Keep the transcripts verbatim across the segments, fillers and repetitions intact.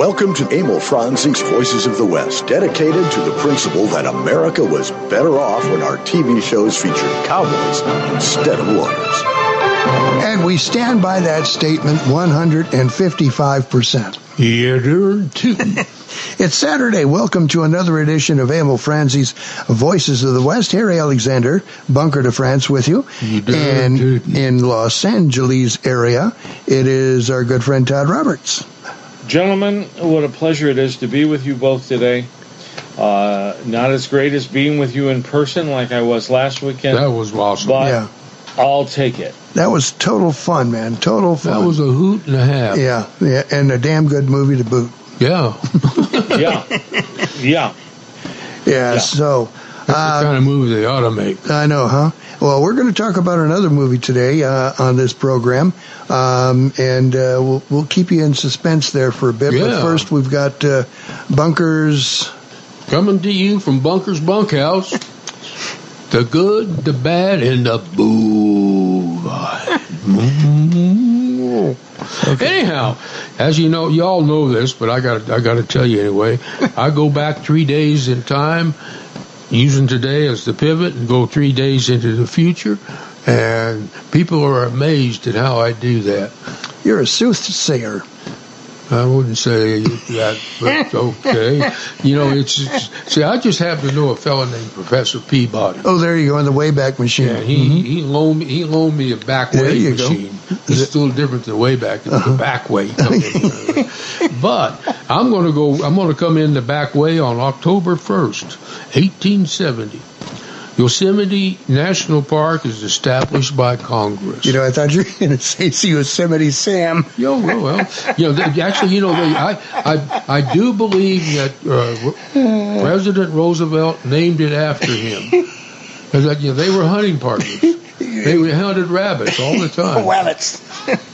Welcome to Emil Franzi's Voices of the West, dedicated to the principle that America was better off when our T V shows featured cowboys instead of warriors. And we stand by that statement one hundred fifty-five percent. Yeah, too. It's Saturday. Welcome to another edition of Emil Franzi's Voices of the West. Harry Alexander, Bunker de France with you. you and in Los Angeles area, it is our good friend Todd Roberts. Gentlemen, what a pleasure it is to be with you both today. Uh, not as great as being with you in person like I was last weekend. That was awesome. But yeah. I'll take it. That was total fun, man. Total fun. That was a hoot and a half. Yeah, yeah, and a damn good movie to boot. Yeah. yeah. Yeah. Yeah, yeah. so... That's uh, the kind of movie they ought to make. I know, huh? Well, we're going to talk about another movie today uh, on this program, um, and uh, we'll, we'll keep you in suspense there for a bit. Yeah. But first, we've got uh, Bunker's... Coming to you from Bunker's Bunkhouse, the good, the bad, and the boo. Okay. Anyhow, as you know, you all know this, but I got I got to tell you anyway. I go back three days in time, using today as the pivot, and go three days into the future, and people are amazed at how I do that. You're a soothsayer. I wouldn't say that, but okay. You know, it's, it's see. I just happen to know a fellow named Professor Peabody. Oh, there you go, in the Wayback Machine. Yeah, he mm-hmm. he loaned me he loaned me a back There way you machine. go. It's still different than Wayback. It's Uh-huh. the back way. But I'm going to go. I'm going to come in the back way on October first, eighteen seventy. Yosemite National Park is established by Congress. You know, I thought you were going to say Yosemite Sam. Yo, well, well, you know, they, actually, you know, they, I, I, I do believe that uh, President Roosevelt named it after him. Because, like, you know, they were hunting partners. They hunted rabbits all the time. Rabbits.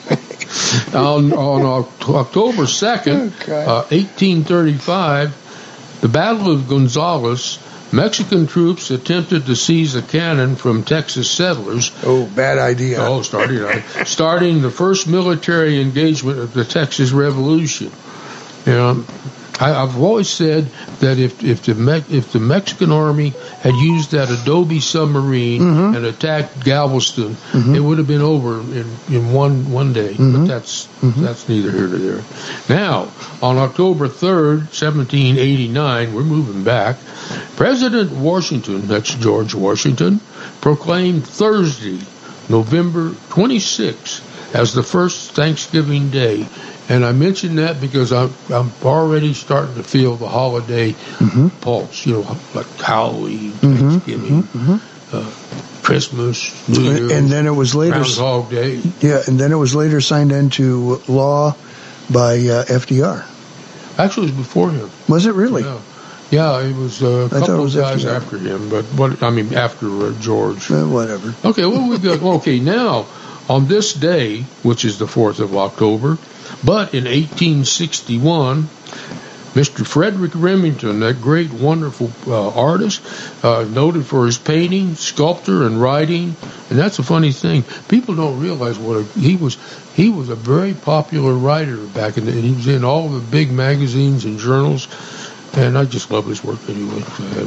on on October second, Okay. uh, eighteen thirty-five, the Battle of Gonzales. Mexican troops attempted to seize a cannon from Texas settlers. Oh, bad idea. Oh, starting starting the first military engagement of the Texas Revolution. You know, I, I've always said that if if the Me- if the Mexican army had used that Adobe submarine mm-hmm. and attacked Galveston, mm-hmm. it would have been over in, in one one day. Mm-hmm. But that's mm-hmm. that's neither here nor there. Now, on October third, seventeen eighty-nine, we're moving back. President Washington, that's George Washington, proclaimed Thursday, November twenty-sixth, as the first Thanksgiving Day. And I mention that because I'm, I'm already starting to feel the holiday mm-hmm. pulse, you know, like Halloween, mm-hmm. Thanksgiving, mm-hmm. uh, Christmas, New Year's, and then it was later, Groundhog Day. Yeah, and then it was later signed into law by uh, F D R. Actually, it was before him. Was it really? Yeah. Yeah, it was a I couple was of guys after, after him, but what I mean after uh, George. Uh, whatever. Okay, well we got okay now on this day, which is the fourth of October, but in eighteen sixty-one, Mister Frederick Remington, that great, wonderful uh, artist, uh, noted for his painting, sculptor, and writing. And that's a funny thing. People don't realize what a, he was. He was a very popular writer back in the. He was in all the big magazines and journals. And I just love his work anyway.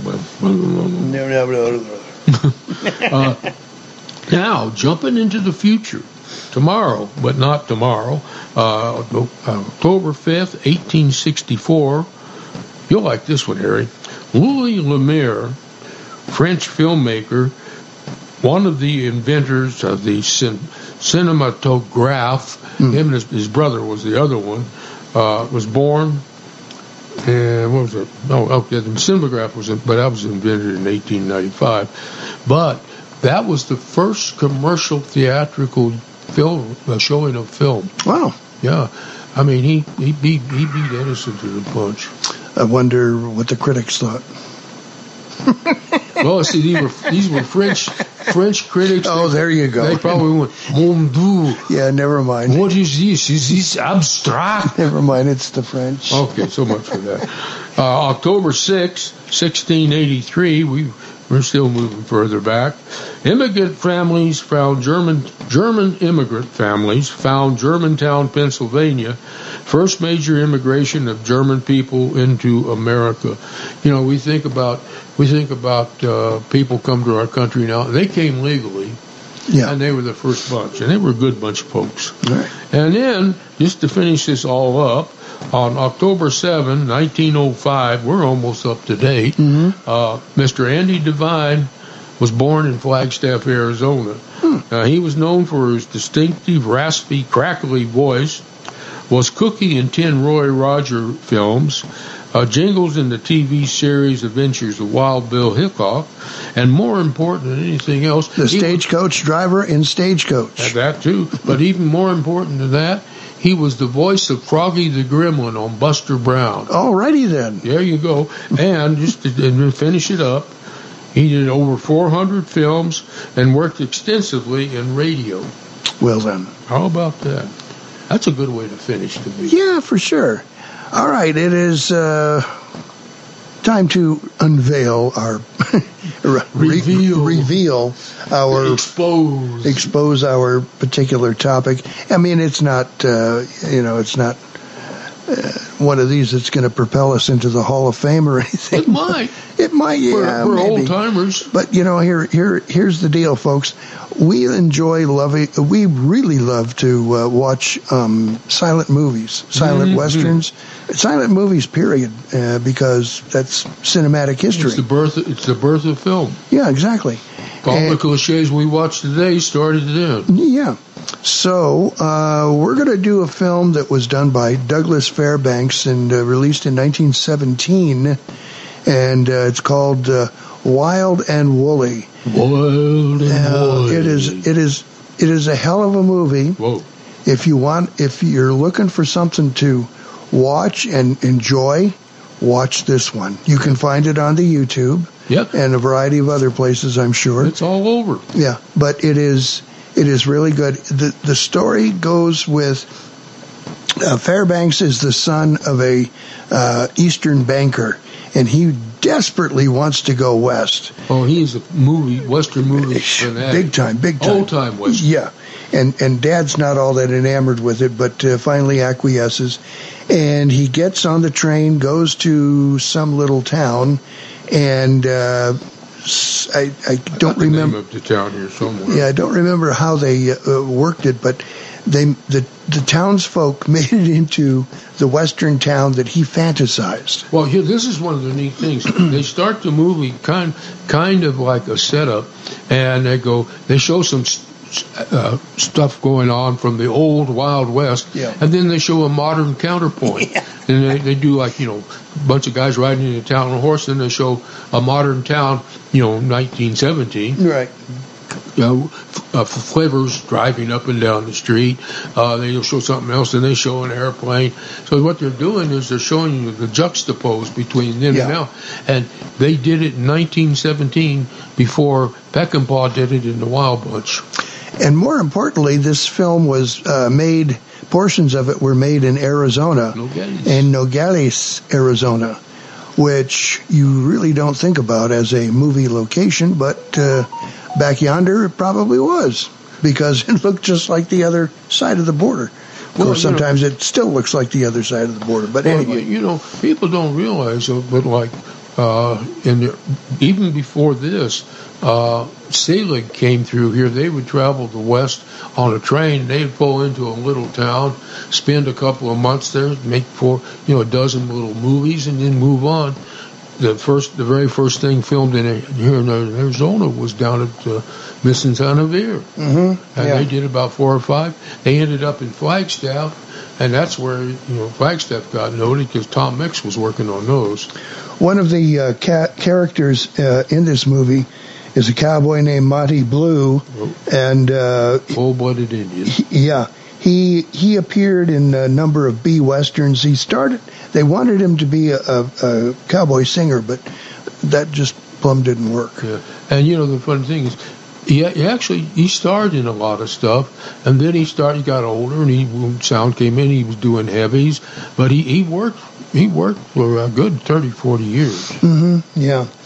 No, no, no, no. uh, now, jumping into the future, tomorrow, but not tomorrow, uh, October fifth, eighteen sixty-four. You'll like this one, Harry. Louis Lumière, French filmmaker, one of the inventors of the cin- cinematograph, mm. him and his, his brother was the other one, uh, was born. And what was it? Oh, okay, the cinematograph was, but that was invented in eighteen ninety-five. But that was the first commercial theatrical film uh, showing of film. Wow. Yeah, I mean he he beat he beat Edison to the punch. I wonder what the critics thought. Well, see, these were these were French French critics. Oh, they, there you go. They probably went, Mon Dieu. Yeah, never mind. What is this? Is this abstract? Never mind, it's the French. Okay, so much for that. Uh, October sixth, sixteen eighty-three, we We're still moving further back. Immigrant families found German German immigrant families found Germantown, Pennsylvania. First major immigration of German people into America. You know, we think about we think about uh, people come to our country now. They came legally. Yeah. And they were the first bunch, and they were a good bunch of folks. Right. And then, just to finish this all up, on October seventh, nineteen oh five, we're almost up to date, mm-hmm. uh, Mister Andy Devine was born in Flagstaff, Arizona. Hmm. Uh, he was known for his distinctive, raspy, crackly voice, was Cookie in ten Roy Roger films, uh, jingles in the T V series Adventures of Wild Bill Hickok, and more important than anything else, the stagecoach driver in Stagecoach. That too, but even more important than that, he was the voice of Froggy the Gremlin on Buster Brown. Alrighty then. There you go. And just to, and to finish it up, he did over four hundred films and worked extensively in radio. Well then. How about that? That's a good way to finish the week. Yeah, for sure. All right, it is uh, time to unveil our re- reveal. reveal our expose expose our particular topic. I mean, it's not uh, you know, it's not uh, one of these that's going to propel us into the Hall of Fame or anything. It might. It might. Yeah, we're, we're maybe. old timers. But you know, here here here's the deal, folks. We enjoy loving. We really love to uh, watch um, silent movies, silent mm-hmm. westerns, silent movies. Period, uh, because that's cinematic history. It's the birth. It's the birth of film. Yeah, exactly. All and, the cliches we watch today started then. Yeah. So uh, we're going to do a film that was done by Douglas Fairbanks and uh, released in nineteen seventeen, and uh, it's called uh, Wild and Woolly. Wild and uh, Woolly. It is. It is. It is a hell of a movie. Whoa. If you want, if you're looking for something to watch and enjoy, watch this one. You can find it on the YouTube. Yep. And a variety of other places, I'm sure. It's all over. Yeah, but it is it is really good. The the story goes with uh, Fairbanks is the son of a uh, Eastern banker, and he desperately wants to go west. Oh, he's a movie, Western movie fanatic. Big time, big time. Old time Western. Yeah. And and Dad's not all that enamored with it, but uh, finally acquiesces. And he gets on the train, goes to some little town, and uh, I, I don't the remember. name of the town here somewhere. Yeah, I don't remember how they uh, worked it, but they the the townsfolk made it into the Western town that he fantasized. Well, here, this is one of the neat things. They start the movie kind kind of like a setup, and they go they show some uh, stuff going on from the old Wild West, yeah. and then they show a modern counterpoint. Yeah. And they, they do like, you know, a bunch of guys riding into town on a horse, and they show a modern town, you know, nineteen seventeen. Right. You know, uh, Flavors driving up and down the street. Uh, they'll show something else, and they show an airplane. So what they're doing is they're showing you the juxtapose between then yeah. and now. And they did it in nineteen seventeen before Peckinpah did it in The Wild Bunch. And more importantly, this film was uh, made, portions of it were made in Arizona, Nogales. in Nogales, Arizona, which you really don't think about as a movie location, but uh, back yonder it probably was, because it looked just like the other side of the border. Of Well, course, you know- sometimes it still looks like the other side of the border, but Well, anyway. you, you know, people don't realize, uh, but like, uh, in the, even before this, uh, Selig came through here. They would travel the west on a train. They'd pull into a little town, spend a couple of months there, make four, you know, a dozen little movies, and then move on. The first, the very first thing filmed in here in Arizona was down at uh, Missing Sanavir, Mm-hmm. and Yeah. they did about four or five. They ended up in Flagstaff, and that's where, you know, Flagstaff got noted because Tom Mix was working on those. One of the uh, ca- characters uh, in this movie is a cowboy named Monty Blue, and uh, Full-blooded Indian. he- yeah, he he appeared in a number of B westerns. He started. They wanted him to be a, a, a cowboy singer, but that just plumb didn't work. Yeah. And you know the funny thing is, he, he actually he starred in a lot of stuff, and then he started. He got older, and he when sound came in. He was doing heavies, but he, he worked he worked for a good thirty, forty years. Mm-hmm. Yeah.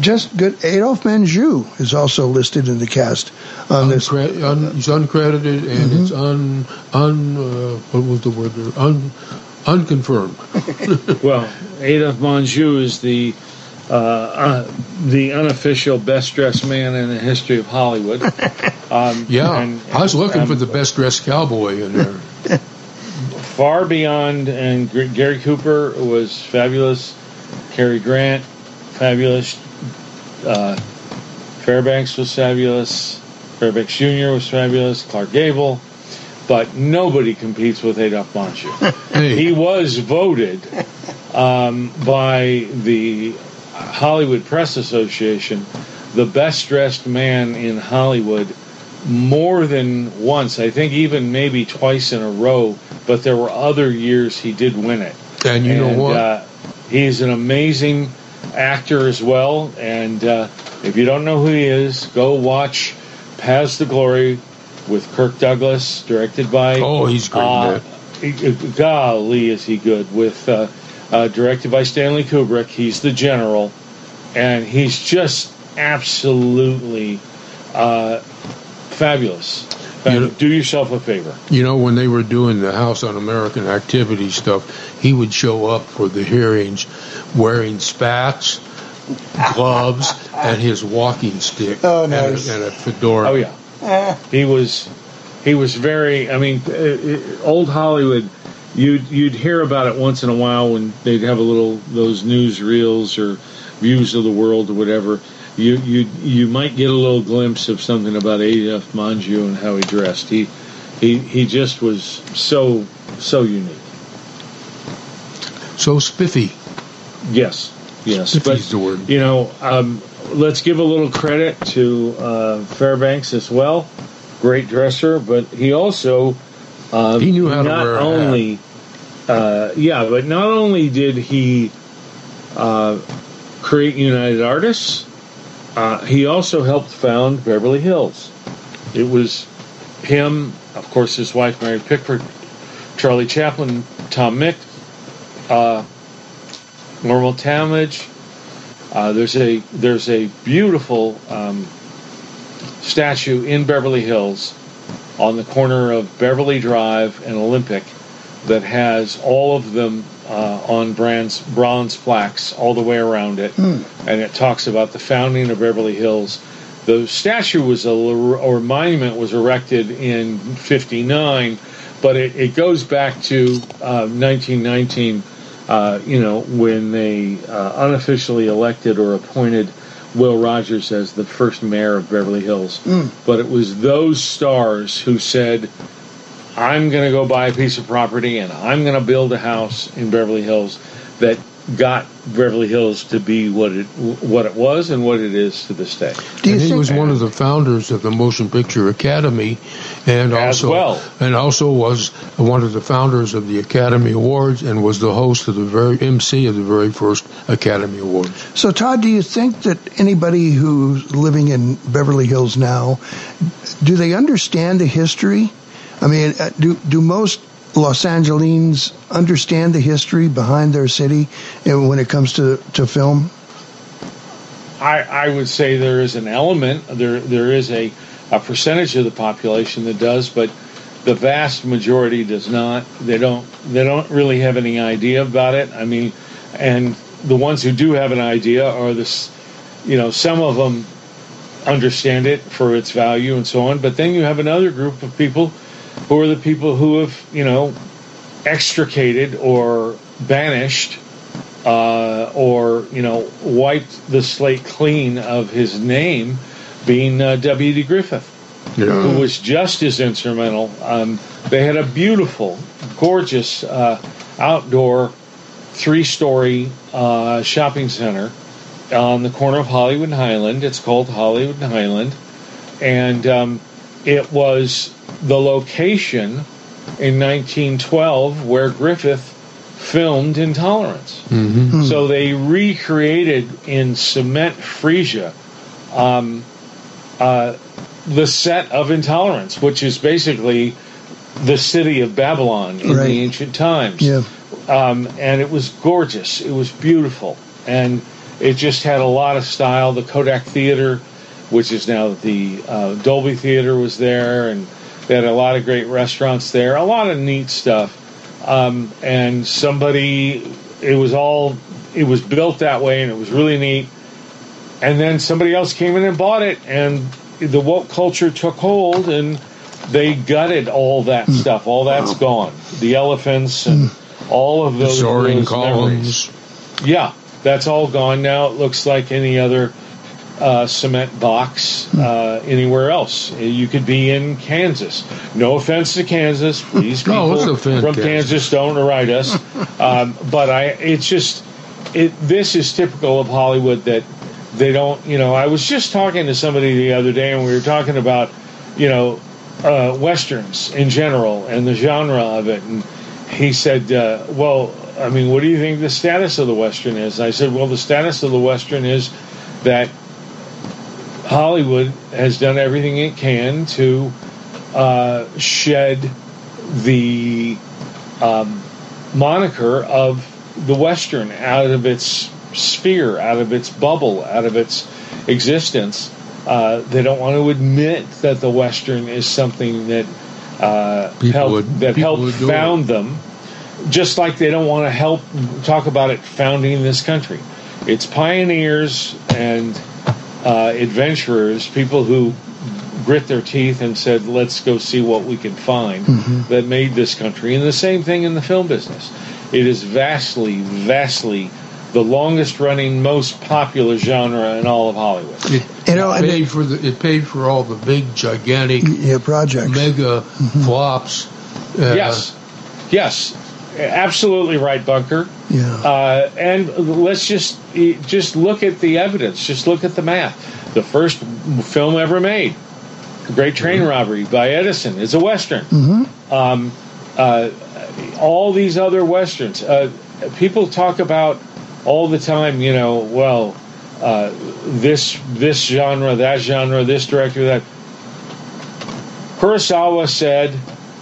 just good. Adolphe Menjou is also listed in the cast on this. Uncre- un- he's uncredited, and Mhm. it's un un uh, what was the word there? Un unconfirmed. Well, Adolphe Menjou is the uh, uh, the unofficial best dressed man in the history of Hollywood. Um, Yeah, and- I was looking um, for the best dressed cowboy in there. far beyond, and G- Gary Cooper was fabulous. Cary Grant, fabulous. Uh, Fairbanks was fabulous. Fairbanks Junior was fabulous. Clark Gable. But nobody competes with Adolphe Menjou. Hey. He was voted um, by the Hollywood Press Association the best dressed man in Hollywood more than once. I think even maybe twice in a row. But there were other years he did win it. And you know what? Uh, he's an amazing actor as well. And uh, if you don't know who he is, go watch Paths to Glory with Kirk Douglas, directed by. Oh, he's great Uh, in he- golly, is he good? With uh, uh, directed by Stanley Kubrick. He's the general, and he's just absolutely uh, fabulous. You know- Do yourself a favor. You know, when they were doing the House On-American Activity stuff, he would show up for the hearings wearing spats, gloves, and his walking stick, Oh, and, a, nice. and a fedora. Oh yeah. He was, he was very. I mean, uh, uh, old Hollywood. You'd you'd hear about it once in a while when they'd have a little those news reels or views of the world or whatever. You you you might get a little glimpse of something about Adolphe Menjou and how he dressed. He he he just was so so unique. So spiffy. Yes, yes. Spiffy's But the word. you know, um, let's give a little credit to uh, Fairbanks as well. Great dresser, but he also uh, He knew how to not wear a hat. only uh, yeah, but not only did he uh, create United Artists, uh, he also helped found Beverly Hills. It was him, of course, his wife Mary Pickford, Charlie Chaplin, Tom Mix, uh, Normal Talmadge. Uh, there's a there's a beautiful um, statue in Beverly Hills on the corner of Beverly Drive and Olympic that has all of them uh, on bronze bronze plaques all the way around it, Hmm. and it talks about the founding of Beverly Hills. The statue was a or monument was erected in fifty-nine, but it, it goes back to uh, nineteen nineteen. Uh, you know, when they uh, unofficially elected or appointed Will Rogers as the first mayor of Beverly Hills. Mm. But it was those stars who said, I'm going to go buy a piece of property and I'm going to build a house in Beverly Hills, that got Beverly Hills to be what it what it was and what it is to this day. Do you And he think was one of the founders of the Motion Picture Academy, and As also well. and also was one of the founders of the Academy Awards, and was the host of the very M C of the very first Academy Awards. So, Todd, do you think that anybody who's living in Beverly Hills now, do they understand the history? I mean, uh, do do most Los Angelines understand the history behind their city and when it comes to, to film? I, I would say there is an element, there there is a, a percentage of the population that does, but the vast majority does not. They don't they don't really have any idea about it. I mean, and the ones who do have an idea are this, you know, some of them understand it for its value and so on, but then you have another group of people who are the people who have, you know, extricated or banished uh, or, you know, wiped the slate clean of his name, being uh, W D. Griffith, Yeah. who was just as instrumental. Um, they had a beautiful, gorgeous uh, outdoor three-story uh, shopping center on the corner of Hollywood and Highland. It's called Hollywood and Highland. And um, it was the location in nineteen twelve where Griffith filmed Intolerance. Mm-hmm. So they recreated in cement freesia um, uh, the set of Intolerance, which is basically the city of Babylon in Right. the ancient times. Yeah. Um, and it was gorgeous. It was beautiful. And It just had a lot of style. The Kodak Theater, which is now the uh, Dolby Theater, was there, and they had a lot of great restaurants there, a lot of neat stuff. Um, and somebody, it was all, it was built that way, and it was really neat. And then somebody else came in and bought it, and the woke culture took hold, and they gutted all that mm. stuff. All that's gone. The elephants and mm. all of those, the soaring those columns. memories. Yeah, that's all gone now. It looks like any other uh, cement box uh, anywhere else. You could be in Kansas. No offense to Kansas, please. People no, from Kansas. Kansas don't write us. um, but I, it's just, it. This is typical of Hollywood that they don't. You know, I was just talking to somebody the other day, and we were talking about, you know, uh, westerns in general and the genre of it, and he said, uh, "Well, I mean, what do you think the status of the Western is?" I said, well, the status of the Western is that Hollywood has done everything it can to uh, shed the um, moniker of the Western out of its sphere, out of its bubble, out of its existence. Uh, they don't want to admit that the Western is something that uh, helped, would, that helped found them. Just like they don't want to help talk about it founding this country. It's pioneers and uh, adventurers, people who grit their teeth and said, let's go see what we can find, mm-hmm. that made this country. And the same thing in the film business. It is vastly, vastly the longest running, most popular genre in all of Hollywood. It, you know, it paid for the, it paid for all the big, gigantic, yeah, projects, mega mm-hmm. flops. Uh, yes, yes. Absolutely right, Bunker. Yeah. Uh, and let's just just look at the evidence. Just look at the math. The first film ever made, Great Train mm-hmm. Robbery by Edison, is a Western. Mm-hmm. Um, uh, all these other Westerns. Uh, people talk about all the time, you know, well, uh, this this genre, that genre, this director, that. Kurosawa said,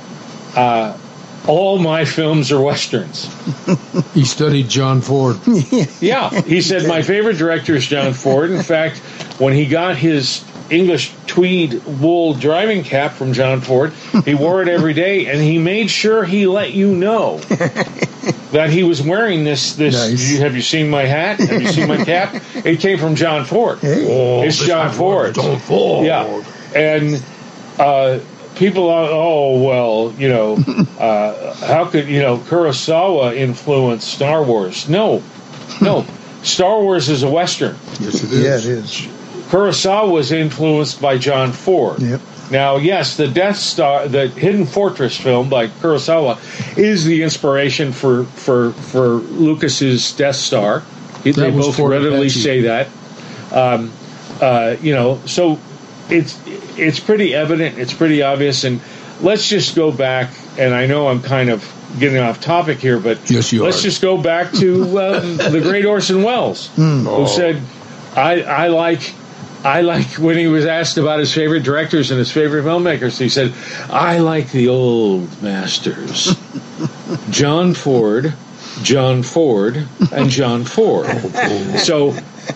uh, all my films are Westerns. He studied John Ford. Yeah, he said, my favorite director is John Ford. In fact, when he got his English tweed wool driving cap from John Ford, he wore it every day, and he made sure he let you know that he was wearing this. This nice. you, have you seen my hat? Have you seen my cap? It came from John Ford. Hey. Oh, it's John Ford. John Ford. Yeah, and uh, people are, oh, well, you know, uh, how could, you know, Kurosawa influence Star Wars? No, no. Star Wars is a Western. Yes, it is. Yeah, it is. Kurosawa was influenced by John Ford. Yep. Now, yes, the Death Star, the Hidden Fortress film by Kurosawa, is the inspiration for for, for Lucas's Death Star. They both readily say that. Um, uh, you know, so it's it's pretty evident, it's pretty obvious, and let's just go back. And I know I'm kind of getting off topic here, but yes, you let's are. just go back to um, the great Orson Welles, mm. who oh. said, "I I like." I like when he was asked about his favorite directors and his favorite filmmakers, he said, I like the old masters. John Ford, John Ford, and John Ford. So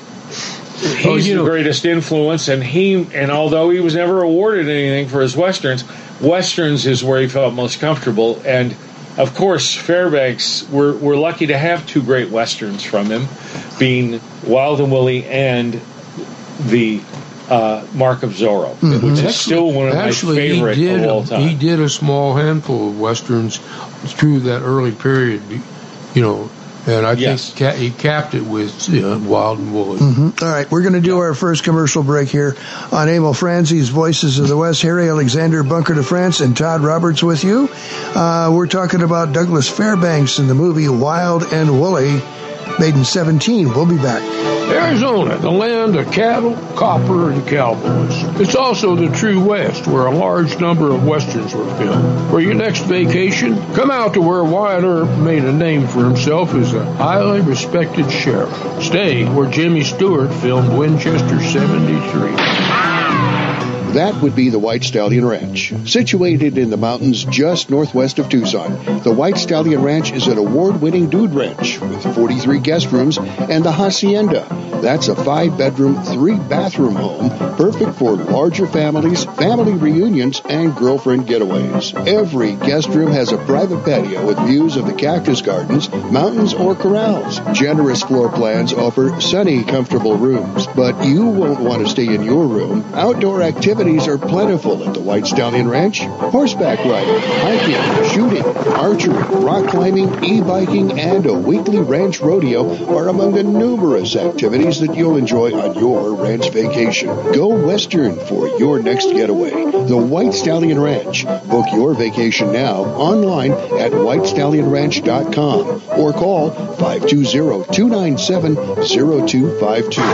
he's oh, the know. greatest influence, and he and although he was never awarded anything for his Westerns, Westerns is where he felt most comfortable. And of course, Fairbanks, we're, we're lucky to have two great Westerns from him, being Wild and Woolly and the uh, Mark of Zorro, mm-hmm. which is actually, still one of actually, my favorite he did, of all time. He did a small handful of Westerns through that early period, you know, and I yes. think ca- he capped it with you know, Wild and Woolly. Mm-hmm. All right, we're going to do yeah. our first commercial break here on Emil Franzi's Voices of the West. Harry Alexander, Bunker de France, and Todd Roberts with you. Uh, we're talking about Douglas Fairbanks in the movie Wild and Woolly, made in seventeen. We'll be back. Arizona, the land of cattle, copper, and cowboys. It's also the true West, where a large number of Westerns were filmed. For your next vacation, come out to where Wyatt Earp made a name for himself as a highly respected sheriff. Stay where Jimmy Stewart filmed Winchester seventy-three. That would be the White Stallion Ranch. Situated in the mountains just northwest of Tucson, the White Stallion Ranch is an award-winning dude ranch with forty-three guest rooms and the Hacienda. That's a five-bedroom, three-bathroom home, perfect for larger families, family reunions, and girlfriend getaways. Every guest room has a private patio with views of the cactus gardens, mountains, or corrals. Generous floor plans offer sunny, comfortable rooms, but you won't want to stay in your room. Outdoor activities are plentiful at the White Stallion Ranch. Horseback riding, hiking, shooting, archery, rock climbing, e-biking, and a weekly ranch rodeo are among the numerous activities that you'll enjoy on your ranch vacation. Go Western for your next getaway. The White Stallion Ranch. Book your vacation now online at white stallion ranch dot com or call five two zero, two nine seven, zero two five two.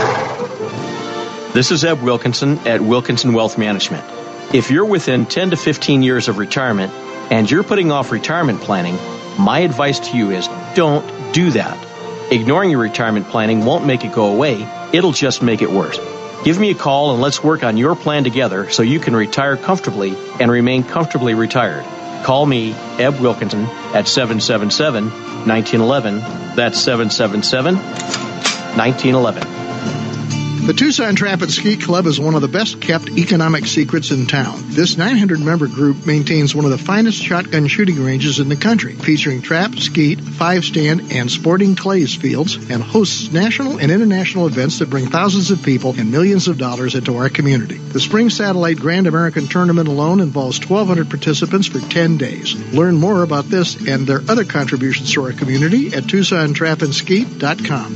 This is Eb Wilkinson at Wilkinson Wealth Management. If you're within ten to fifteen years of retirement and you're putting off retirement planning, my advice to you is don't do that. Ignoring your retirement planning won't make it go away. It'll just make it worse. Give me a call and let's work on your plan together so you can retire comfortably and remain comfortably retired. Call me, Eb Wilkinson, at seven seven seven, one nine one one. That's seven seven seven, one nine one one. The Tucson Trap and Skeet Club is one of the best-kept economic secrets in town. This nine hundred member group maintains one of the finest shotgun shooting ranges in the country, featuring trap, skeet, five-stand, and sporting clays fields, and hosts national and international events that bring thousands of people and millions of dollars into our community. The Spring Satellite Grand American Tournament alone involves twelve hundred participants for ten days. Learn more about this and their other contributions to our community at tucson trap and skeet dot com.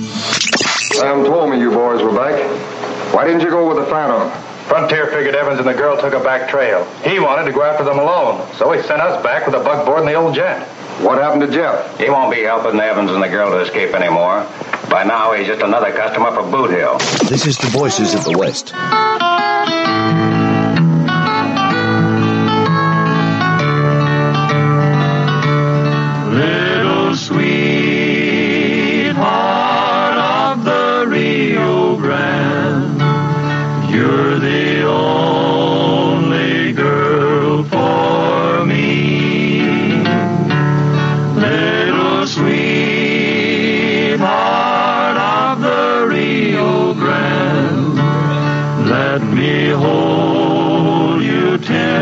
Sam told me you boys were back. Why didn't you go with the Phantom? Frontier figured Evans and the girl took a back trail. He wanted to go after them alone, so he sent us back with a buckboard and the old jet. What happened to Jeff? He won't be helping Evans and the girl to escape anymore. By now, he's just another customer for Boot Hill. This is the Voices of the West. Little sweetheart of the Rio Grande, you're the only girl for me. Little sweetheart of the Rio Grande, let me hold you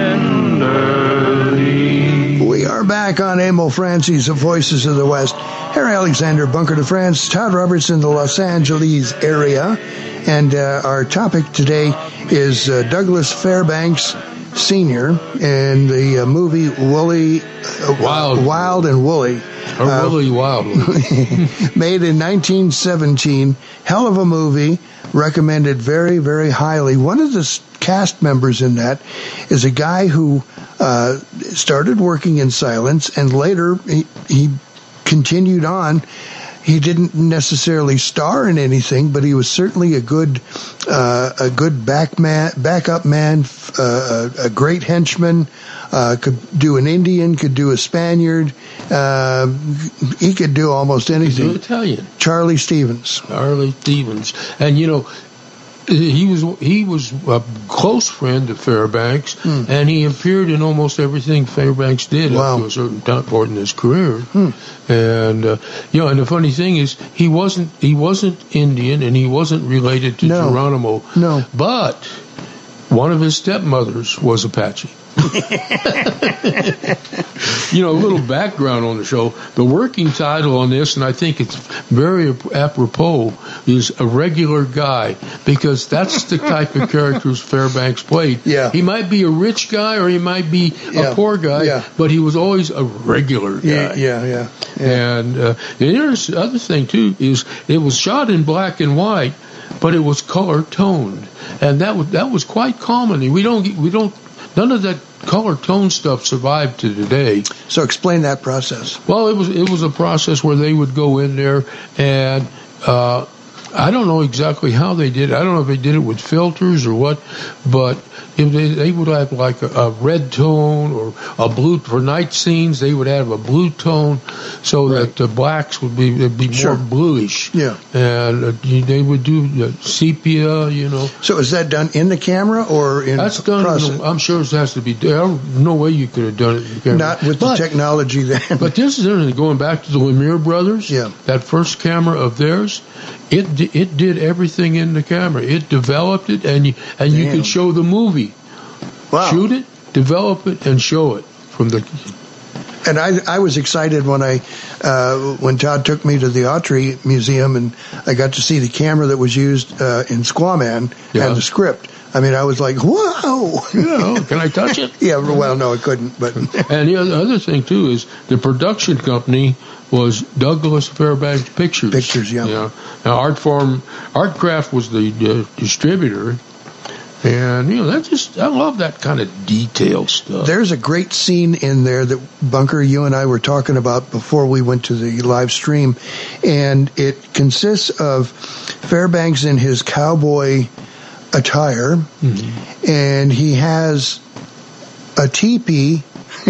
tenderly. We are back on Emil Francis of Voices of the West. Harry Alexander, Bunker de France, Todd Roberts in the Los Angeles area. And uh, our topic today is uh, Douglas Fairbanks Senior in the uh, movie Wooly, uh, Wild. Wild and Woolly. Or uh, Willy Wild. Made in nineteen seventeen. Hell of a movie. Recommended very, very highly. One of the cast members in that is a guy who uh, started working in silence, and later he, he continued on. He didn't necessarily star in anything, but he was certainly a good, uh, a good back man, backup man, uh, a great henchman. Uh, could do an Indian, could do a Spaniard. Uh, he could do almost anything. Do Italian. Charlie Stevens. Charlie Stevens, and you know, he was he was a close friend of Fairbanks, hmm. and he appeared in almost everything Fairbanks did wow. up to a certain point in his career. Hmm. And uh, you know, and the funny thing is, he wasn't he wasn't Indian, and he wasn't related to no. Geronimo. No, but one of his stepmothers was Apache. You know, a little background on the show. The working title on this, and I think it's very apropos, is A Regular Guy, because that's the type of characters Fairbanks played. Yeah. He might be a rich guy or he might be yeah. a poor guy, yeah. but he was always a regular guy. Yeah, yeah, yeah. yeah. And uh, the other thing, too, is it was shot in black and white, but it was color toned, and that was that was quite common. We don't we don't none of that color tone stuff survived to today. So explain that process. Well, it was it was a process where they would go in there and uh, I don't know exactly how they did it. I don't know if they did it with filters or what, but if they, they would have like a, a red tone or a blue for night scenes. They would have a blue tone so right. that the blacks would be would be sure. more bluish. Yeah, and uh, they would do uh, sepia. You know. So is that done in the camera or in? That's done. In, I'm sure it has to be. Done. No way you could have done it in the camera. Not with but, the technology then. But this is going back to the Lumiere brothers. Yeah, that first camera of theirs. It it did everything in the camera. It developed it, and you, and Damn. you could show the movie. Wow. Shoot it, develop it, and show it from the. And I I was excited when I uh, when Todd took me to the Autry Museum, and I got to see the camera that was used uh, in Squawman yeah. and the script. I mean, I was like, whoa! Yeah, can I touch it? Yeah, well, no, I couldn't. But and the other thing too is the production company was Douglas Fairbanks Pictures. Pictures, yeah. Yeah. Now, Artform, Artcraft was the uh, distributor, and you know that just I love that kind of detailed stuff. There's a great scene in there that Bunker, you and I were talking about before we went to the live stream, and it consists of Fairbanks in his cowboy attire, mm-hmm. and he has a teepee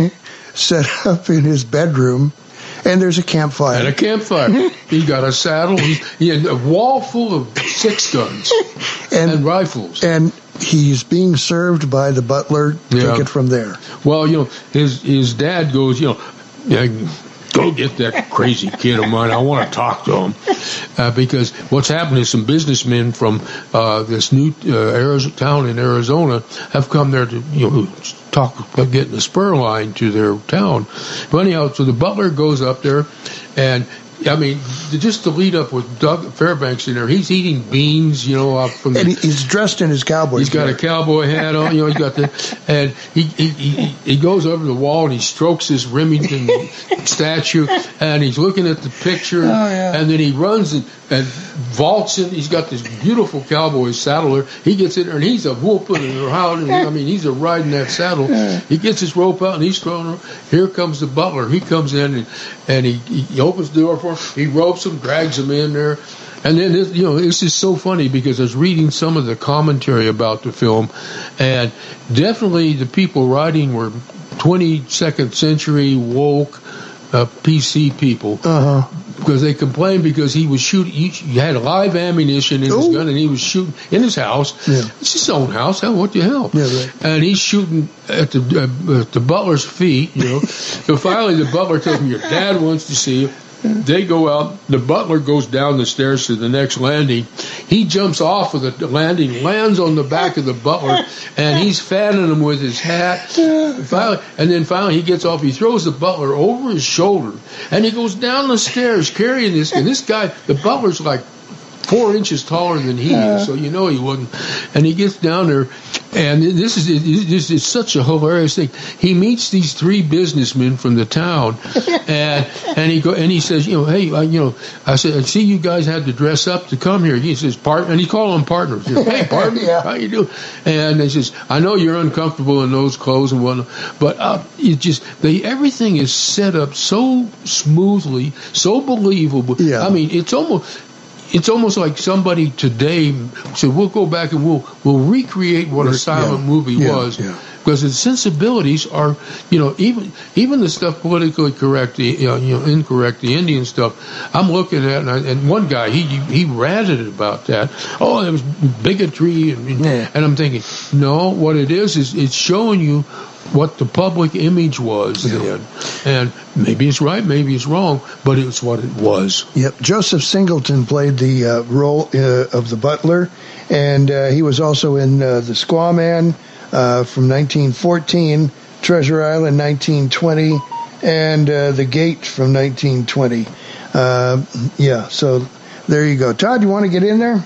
set up in his bedroom. And there's a campfire. And a campfire. He got a saddle. He, he had a wall full of six guns and, and rifles. And he's being served by the butler. Yeah. Take it from there. Well, you know, his his dad goes, you know, yeah, go get that crazy kid of mine. I want to talk to him. Uh, because what's happened is some businessmen from uh, this new uh, Arizona, town in Arizona have come there to, you know, talk about getting the spur line to their town. But anyhow, so the butler goes up there, and I mean, just to lead up with Doug Fairbanks in there, he's eating beans, you know, up from the. And he's dressed in his cowboy. He's got a cowboy hat on, you know. He's got the, and he he he, he goes over the wall and he strokes this Remington statue, and he's looking at the picture, oh, yeah. and then he runs and, and vaults in. He's got this beautiful cowboy saddle there. He gets in there and he's a whooping and howling. I mean, he's a riding that saddle. He gets his rope out and he's throwing. Here comes the butler. He comes in and, and he, he opens the door for him. He ropes him, drags him in there. And then, this, you know, it's just so funny because I was reading some of the commentary about the film, and definitely the people writing were twenty-second century woke uh, P C people. Uh-huh. Because they complained because he was shooting, he, he had live ammunition in his Ooh. gun, and he was shooting in his house. Yeah. It's his own house. Hell, what the hell? Yeah, right. And he's shooting at the uh, at the butler's feet, you know. So finally the butler tells him, your dad wants to see you. They go out. The butler goes down the stairs to the next landing. He jumps off of the landing, lands on the back of the butler, and he's fanning him with his hat. Finally, and then finally he gets off. He throws the butler over his shoulder, and he goes down the stairs carrying this. And this guy, the butler's like four inches taller than he is, so you know he wouldn't. And he gets down there, and this is it's, it's such a hilarious thing. He meets these three businessmen from the town, and and he go and he says, you know, hey, I, you know, I said, I see you guys had to dress up to come here. He says, part, and he called them partners. He says, hey, partner, yeah. how you doing? And he says, I know you're uncomfortable in those clothes and whatnot, but uh, it just they everything is set up so smoothly, so believable. Yeah. I mean, it's almost. It's almost like somebody today said, we'll go back and we'll we'll recreate what a silent yeah. movie yeah. was. Yeah. Because the sensibilities are, you know, even even the stuff politically correct, the, you know, you know, incorrect, the Indian stuff, I'm looking at, and, I, and one guy, he he ranted about that. Oh, there was bigotry, and, yeah. and I'm thinking, no, what it is, is it's showing you what the public image was yeah. then. And maybe it's right, maybe it's wrong, but it's what it was. Yep. Joseph Singleton played the uh, role uh, of the butler, and uh, he was also in uh, The Squawman uh, from nineteen fourteen, Treasure Island nineteen twenty, and uh, The Gate from nineteen twenty. Uh, yeah, so there you go. Todd, you want to get in there?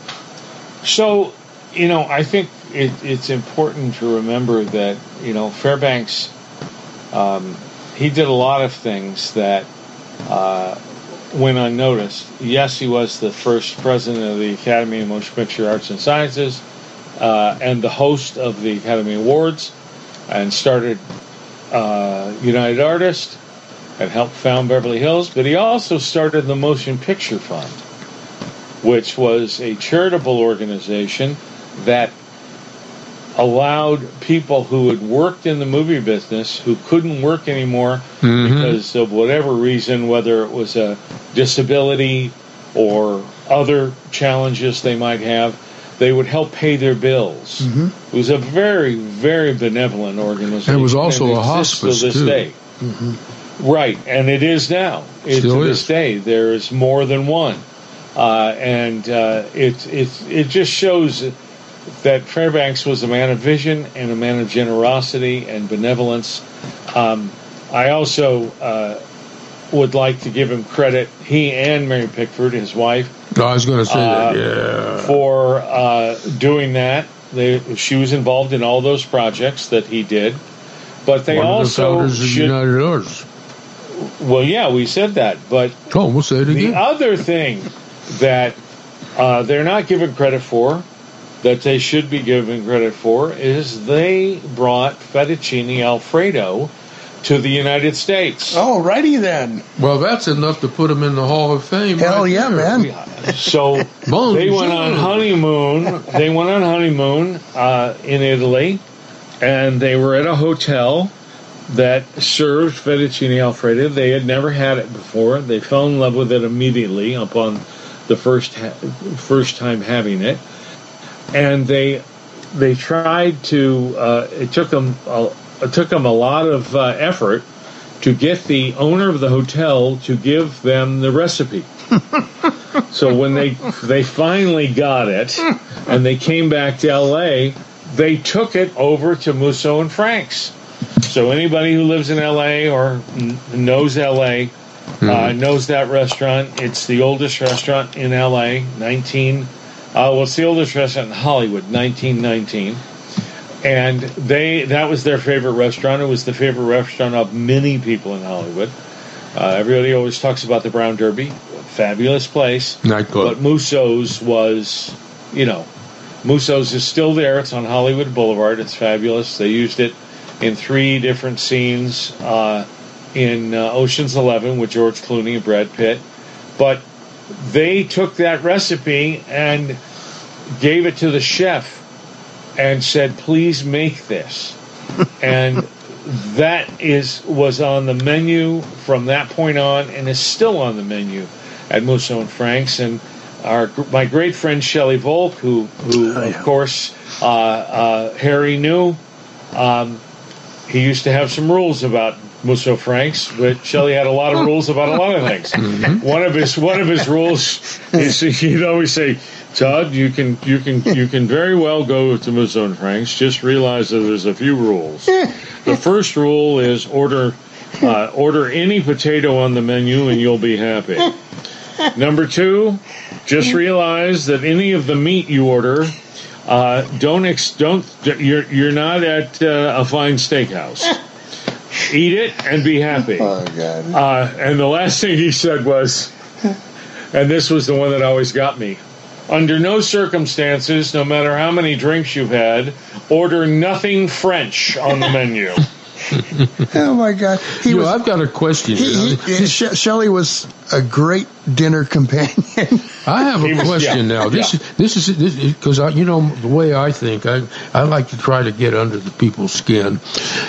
So, you know, I think it, it's important to remember that, you know, Fairbanks, um, he did a lot of things that uh, went unnoticed. Yes, he was the first president of the Academy of Motion Picture Arts and Sciences uh, and the host of the Academy Awards, and started uh, United Artists and helped found Beverly Hills, but he also started the Motion Picture Fund. which was a charitable organization that allowed people who had worked in the movie business who couldn't work anymore Mhm. because of whatever reason, whether it was a disability or other challenges they might have, they would help pay their bills. Mm-hmm. It was a very, very benevolent organization. And it was also and a exists hospice, to this too. day. Right, and it is now. It, Still to is. this day, there is more than one, uh, and uh, it it it just shows that Fairbanks was a man of vision and a man of generosity and benevolence. Um, I also uh, would like to give him credit, he and Mary Pickford, his wife, No, I was going to say uh, that. Yeah. for uh, doing that. They, she was involved in all those projects that he did, but they One of the also founders of should. United Artists. Well, yeah, we said that, but Oh, we'll say it the again. other thing that uh, they're not given credit for, that they should be given credit for, is they brought fettuccine Alfredo to the United States. Oh, righty then. Well, that's enough to put him in the Hall of Fame. Hell right yeah, there. man. So Bonjour. they went on honeymoon. They went on honeymoon uh, in Italy, and they were at a hotel that served fettuccine Alfredo. They had never had it before. They fell in love with it immediately upon the first ha- first time having it, and they they tried to. Uh, it took them a, it took them a lot of uh, effort to get the owner of the hotel to give them the recipe. So when they they finally got it, and they came back to L A, they took it over to Musso and Frank's. So anybody who lives in L A or n- knows L A uh, knows that restaurant. It's the oldest restaurant in L A. Nineteen, uh, well, it's the oldest restaurant in Hollywood. Nineteen nineteen, and they that was their favorite restaurant. It was the favorite restaurant of many people in Hollywood. Uh, everybody always talks about the Brown Derby. Fabulous place. Nightclub. But Musso's was, you know, Musso's is still there. It's on Hollywood Boulevard. It's fabulous. They used it in three different scenes uh, in uh, Ocean's Eleven with George Clooney and Brad Pitt. But they took that recipe and gave it to the chef and said, please make this. And that is was on the menu from that point on and is still on the menu at Musso and Frank's. And our my great friend Shelley Volk, who, who Oh, yeah. of course, uh, uh, Harry knew, um, he used to have some rules about Musso Frank's, but Shelley had a lot of rules about a lot of things. One of his one of his rules is he'd always say, Todd, you can you can you can very well go to Musso and Frank's. Just realize that there's a few rules. The first rule is order uh, order any potato on the menu and you'll be happy. Number two, just realize that any of the meat you order, uh, don't ex- don't you're you're not at uh, a fine steakhouse. Eat it and be happy. Oh, God. Uh, and the last thing he said was, and this was the one that always got me. Under no circumstances, no matter how many drinks you've had, order nothing French on the menu. Oh my God. He You know, was. I've got a question. He, he, She- Shelley was a great dinner companion. I have He a was- question yeah, now. This yeah. is this is this because I you know the way I think I I like to try to get under the people's skin.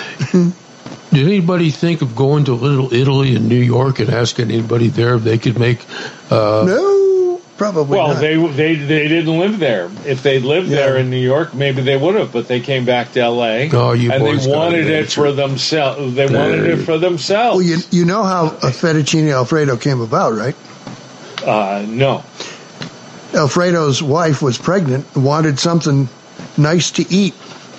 Did anybody think of going to Little Italy in New York and asking anybody there if they could make? Uh, No, probably Well, not. they they they didn't live there. If they lived Yeah. there in New York, maybe they would have. But they came back to L A. Oh, you and boys they got wanted an it answer. for themselves. They wanted it for themselves. well, you you know how a fettuccine Alfredo came about, right? uh, no. Alfredo's wife was pregnant, wanted something nice to eat,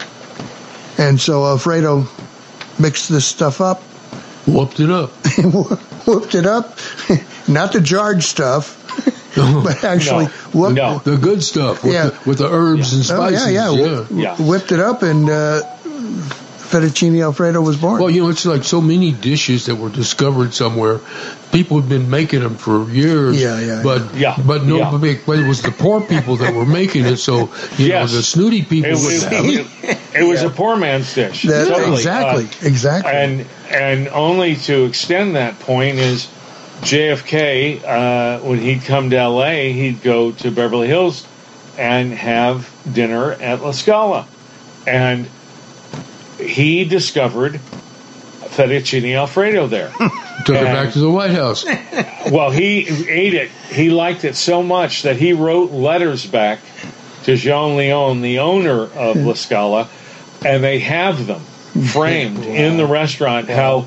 and so Alfredo mixed this stuff up, whooped it up. whooped it up, not the jarred stuff, but actually No, whooped, no. The good stuff with, Yeah. the, with the herbs and Oh, spices. yeah, yeah, yeah. wh- Yeah. whipped it up, and uh, fettuccine Alfredo was born. Well, you know, it's like so many dishes that were discovered somewhere. People have been making them for years. Yeah, yeah, But yeah. but no, Yeah. but, but it was the poor people that were making it. So you Yes. know, the snooty people It wouldn't was, have it. it, it was a poor man's dish. That- Totally. exactly, Uh, exactly. And and only to extend that point is J F K, uh, when he'd come to L A, he'd go to Beverly Hills and have dinner at La Scala. And he discovered fettuccine Alfredo there. Took and, it back to the White House. Well, he ate it. He liked it so much that he wrote letters back to Jean Leon, the owner of La Scala, and they have them framed wow. in the restaurant. How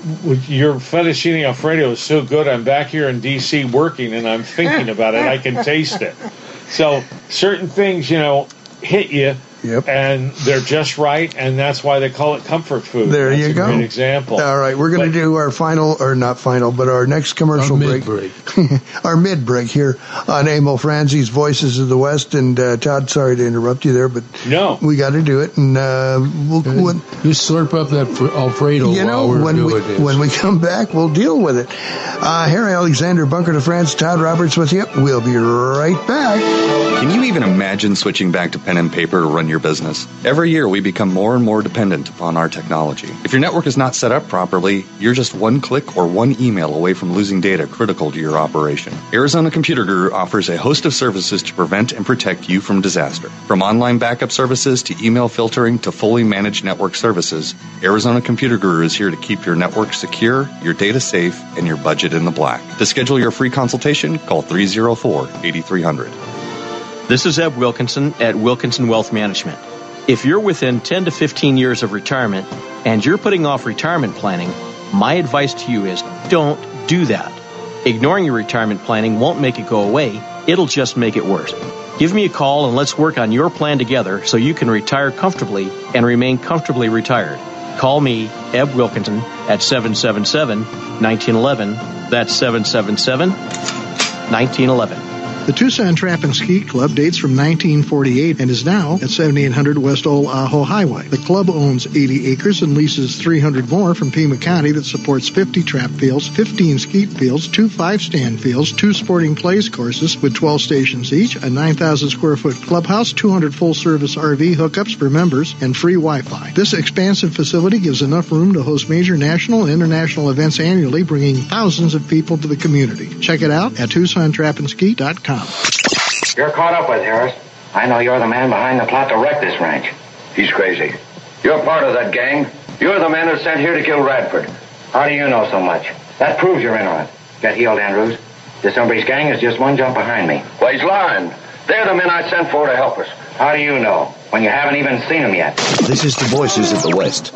your fettuccine Alfredo is so good. I'm back here in D C working, and I'm thinking about it. I can taste it. So certain things, you know, hit you. Yep. And they're just right, and that's why they call it comfort food. There that's you a go. Great example. All right, we're going to do our final, or not final, but our next commercial our break. break. Our mid break here on Emil Franzi's Voices of the West. And uh, Todd, sorry to interrupt you there, but no, we got to do it. And uh, we'll when, just slurp up that Alfredo. You know, while we're when doing we this. when we come back, we'll deal with it. Uh, Harry Alexander, Bunker de France, Todd Roberts with you. We'll be right back. Can you even imagine switching back to pen and paper to run your business? Every year, we become more and more dependent upon our technology. If your network is not set up properly, you're just one click or one email away from losing data critical to your operation. Arizona Computer Guru offers a host of services to prevent and protect you from disaster. From online backup services to email filtering to fully managed network services, Arizona Computer Guru is here to keep your network secure, your data safe, and your budget in the black. To schedule your free consultation, call three oh four, eight three hundred. This is Eb Wilkinson at Wilkinson Wealth Management. If you're within ten to fifteen years of retirement and you're putting off retirement planning, my advice to you is don't do that. Ignoring your retirement planning won't make it go away. It'll just make it worse. Give me a call and let's work on your plan together so you can retire comfortably and remain comfortably retired. Call me, Eb Wilkinson, at seven seven seven, one nine one one. That's seven seven seven, one nine one one. The Tucson Trap and Ski Club dates from nineteen forty-eight and is now at seventy-eight hundred West Old Ajo Highway. The club owns eighty acres and leases three hundred more from Pima County that supports fifty trap fields, fifteen skeet fields, two five-stand fields, two sporting clays courses with twelve stations each, a nine thousand square foot clubhouse, two hundred full-service R V hookups for members, and free Wi-Fi. This expansive facility gives enough room to host major national and international events annually, bringing thousands of people to the community. Check it out at Tucson Trap and Ski dot com. You're caught up with, Harris. I know you're the man behind the plot to wreck this ranch. He's crazy. You're part of that gang. You're the man who's sent here to kill Radford. How do you know so much? That proves you're in on it. Get healed, Andrews. This hombre's gang is just one jump behind me. Well, he's lying. They're the men I sent for to help us. How do you know, when you haven't even seen them yet? This is the Voices of the West.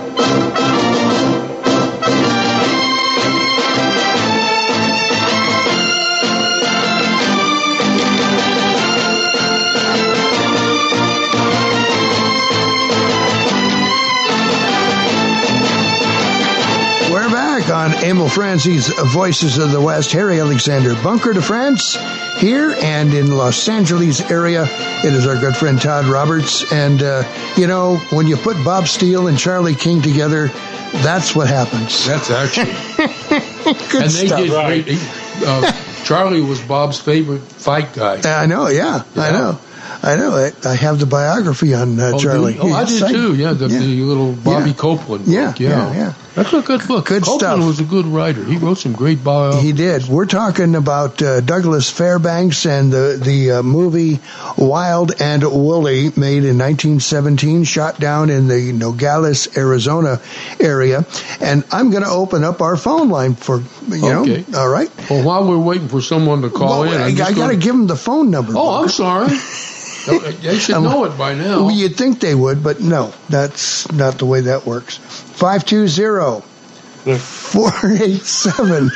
On Emil Franzi's Voices of the West, Harry Alexander, Bunker de France, here and in Los Angeles area. It is our good friend Todd Roberts. And, uh, you know, when you put Bob Steele and Charlie King together, that's what happens. That's actually. Good and they stuff. did Right. great. Uh, Charlie was Bob's favorite fight guy. I know, yeah, yeah. I know. I know. I, I have the biography on uh, oh, Charlie. Oh, I did I, too. Yeah, the, yeah. the little Bobby yeah. Copeland yeah, book. Yeah. yeah, yeah. That's a good book. Good Copeland stuff. was a good writer. He wrote some great biographies. He did. We're talking about uh, Douglas Fairbanks and the the uh, movie Wild and Woolly, made in nineteen seventeen, shot down in the Nogales, Arizona area. And I'm going to open up our phone line for you okay. know. All right. Well, while we're waiting for someone to call well, in, I, I I got to give them the phone number. Oh, Bunker. I'm sorry. They should know it by now. Well, you'd think they would, but no, that's not the way that works. five two zero, four eight seven,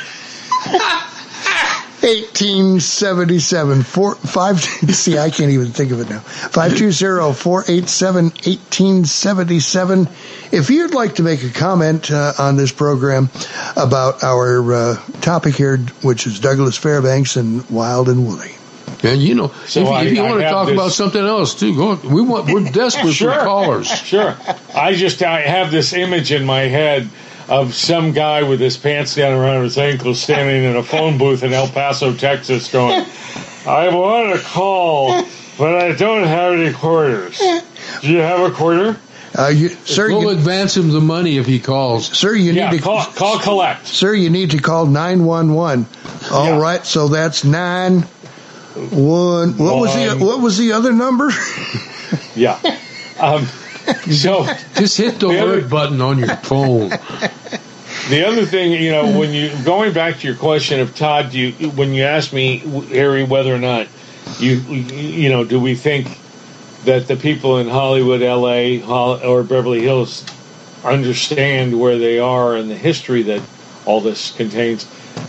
eighteen seventy-seven. Four, five, see, I can't even think of it now. five two zero, four eight seven, eighteen seventy-seven. If you'd like to make a comment uh, on this program about our uh, topic here, which is Douglas Fairbanks and Wild and Woolly. And you know, so if, I, if you I want to talk this... about something else too, go. We want. We're desperate sure. for callers. Sure. I just I have this image in my head of some guy with his pants down around his ankles standing in a phone booth in El Paso, Texas, going, "I want to call, but I don't have any quarters. Do you have a quarter?" Uh, you, sir, we'll you, advance him the money if he calls. Sir, you yeah, need to call, call collect. Sir, you need to call nine one one. All Yeah. right, so that's nine one. What was the One. what was the other number? Yeah. Um, so Just hit the The other- alert button on your phone. the other thing, you know, when you going back to your question of Todd, do you when you asked me, Harry, whether or not you you know, do we think that the people in Hollywood, L A, Hol- or Beverly Hills understand where they are and the history that all this contains?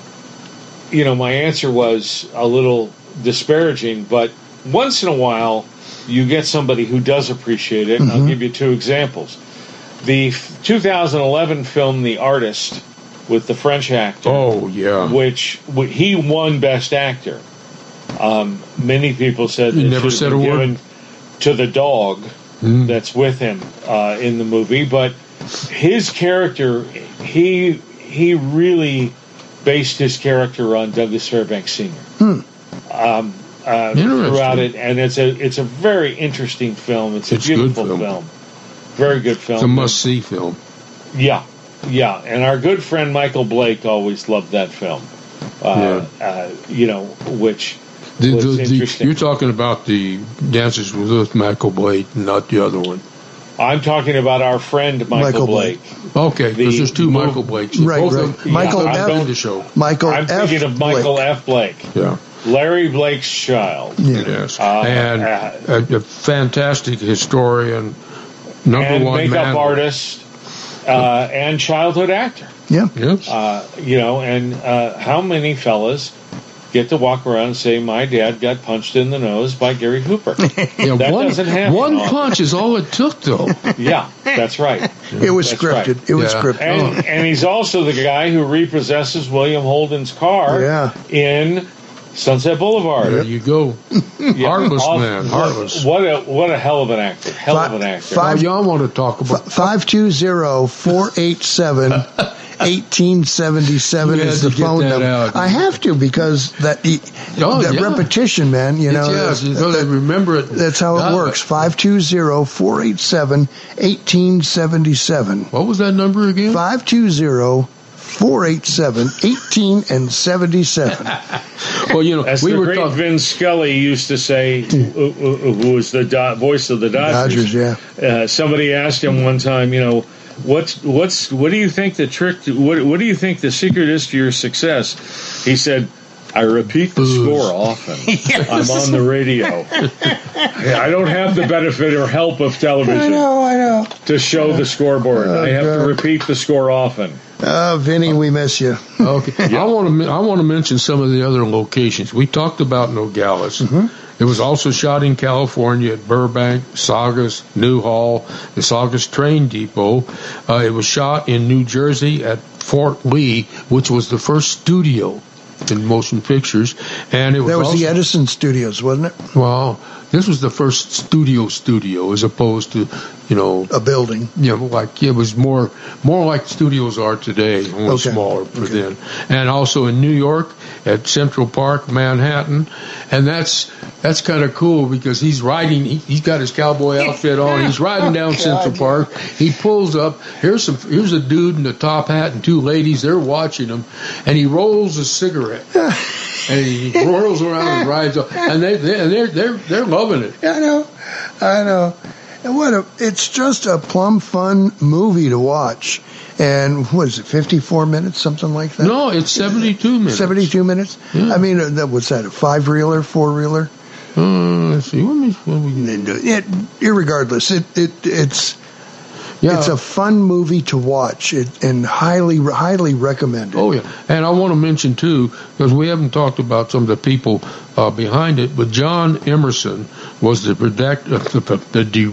You know, my answer was a little disparaging, but once in a while you get somebody who does appreciate it, and I'll give you two examples. The f- two thousand eleven film The Artist with the French actor, Oh, yeah. which w- he won Best Actor. Um, many people said He it never should said have been a word. given to the dog Mm. that's with him uh, in the movie, but his character, he he really based his character on Douglas Fairbanks Senior Hmm. Um, uh, Interesting. throughout it, and it's a it's a very interesting film. It's a It's a good beautiful film. film. Very good film. It's a must-see film. Yeah, yeah. And our good friend Michael Blake always loved that film. Uh, uh, you know, which The, was the, the, interesting. you're talking about the Dances with Michael Blake, not the other one. I'm talking about our friend Michael, Michael Blake. Blake. Okay, The- because there's two mo- Michael Blakes. Right, Both right. of them- Michael I've F. been to the show. Michael I'm F. thinking of Michael Blake. F. Blake, Yeah. Larry Blake's child. Yeah. Yes. Uh, and uh, a, a fantastic historian, number and one makeup man. artist, uh, and childhood actor. Yeah. Yes. Uh, you know, and uh, how many fellas get to walk around and say, "My dad got punched in the nose by Gary Hooper"? yeah, that one, doesn't happen one often. punch is all it took, though. Yeah, that's right. It was That's scripted. right. It was Yeah. scripted. And, and he's also the guy who repossesses William Holden's car Yeah. in Sunset Boulevard. There you go. Yeah. Heartless All- man, heartless. What a what a hell of an actor. Hell of an actor. Now, Five- y'all want to talk about Five two zero four eight seven eighteen seventy seven You is had the to get phone that number. out. I have to because that the, Oh, that yeah. repetition, man. You know, yes, you that- gotta that- remember it. that's how it Ah, works. Five two zero four eight seven eighteen seventy seven. What was that number again? Five two zero four eight seven eighteen and seventy seven. Well, you know, As we the were great talking. Vin Scully used to say, who, who who was the do- voice of the Dodgers. Dodgers, yeah. Uh, somebody asked him one time, you know, what's what's what do you think the trick? To, what what do you think the secret is to your success? He said, I repeat the Booze. score often. I'm on the radio. I don't have the benefit or help of television I know, I know. to show the scoreboard. Oh, I have to God. repeat the score often. Oh, Vinny, we miss you. Okay, I want to I want to mention some of the other locations. We talked about Nogales. It was also shot in California at Burbank, Saugus, Newhall, the Saugus Train Depot. Uh, it was shot in New Jersey at Fort Lee, which was the first studio in motion pictures, and it was That was also, the Edison Studios, wasn't it? well, this was the first studio studio as opposed to, you know, A building. you know, like it was more more like studios are today, only Okay. smaller for Okay. then. And also in New York at Central Park, Manhattan, and that's that's kind of cool because he's riding. He, he's got his cowboy outfit on. He's riding down Central Park. He pulls up. Here's some. Here's a dude in a top hat and two ladies. They're watching him, and he rolls a cigarette. And he whirls around and rides off, and they they they're they're they're loving it. I know, I know. And what a, it's just a plumb fun movie to watch. And what is it, fifty-four minutes, something like that? No, it's seventy-two minutes. seventy-two minutes? Yeah. I mean, uh, that what's that, a five-reeler, four-reeler? Uh, let's see. What we, what we, It, irregardless, it, it, it's yeah. it's a fun movie to watch it, and highly, highly recommended. Oh, yeah. And I want to mention, too, because we haven't talked about some of the people uh, behind it, but John Emerson was the, product, uh, the, the, the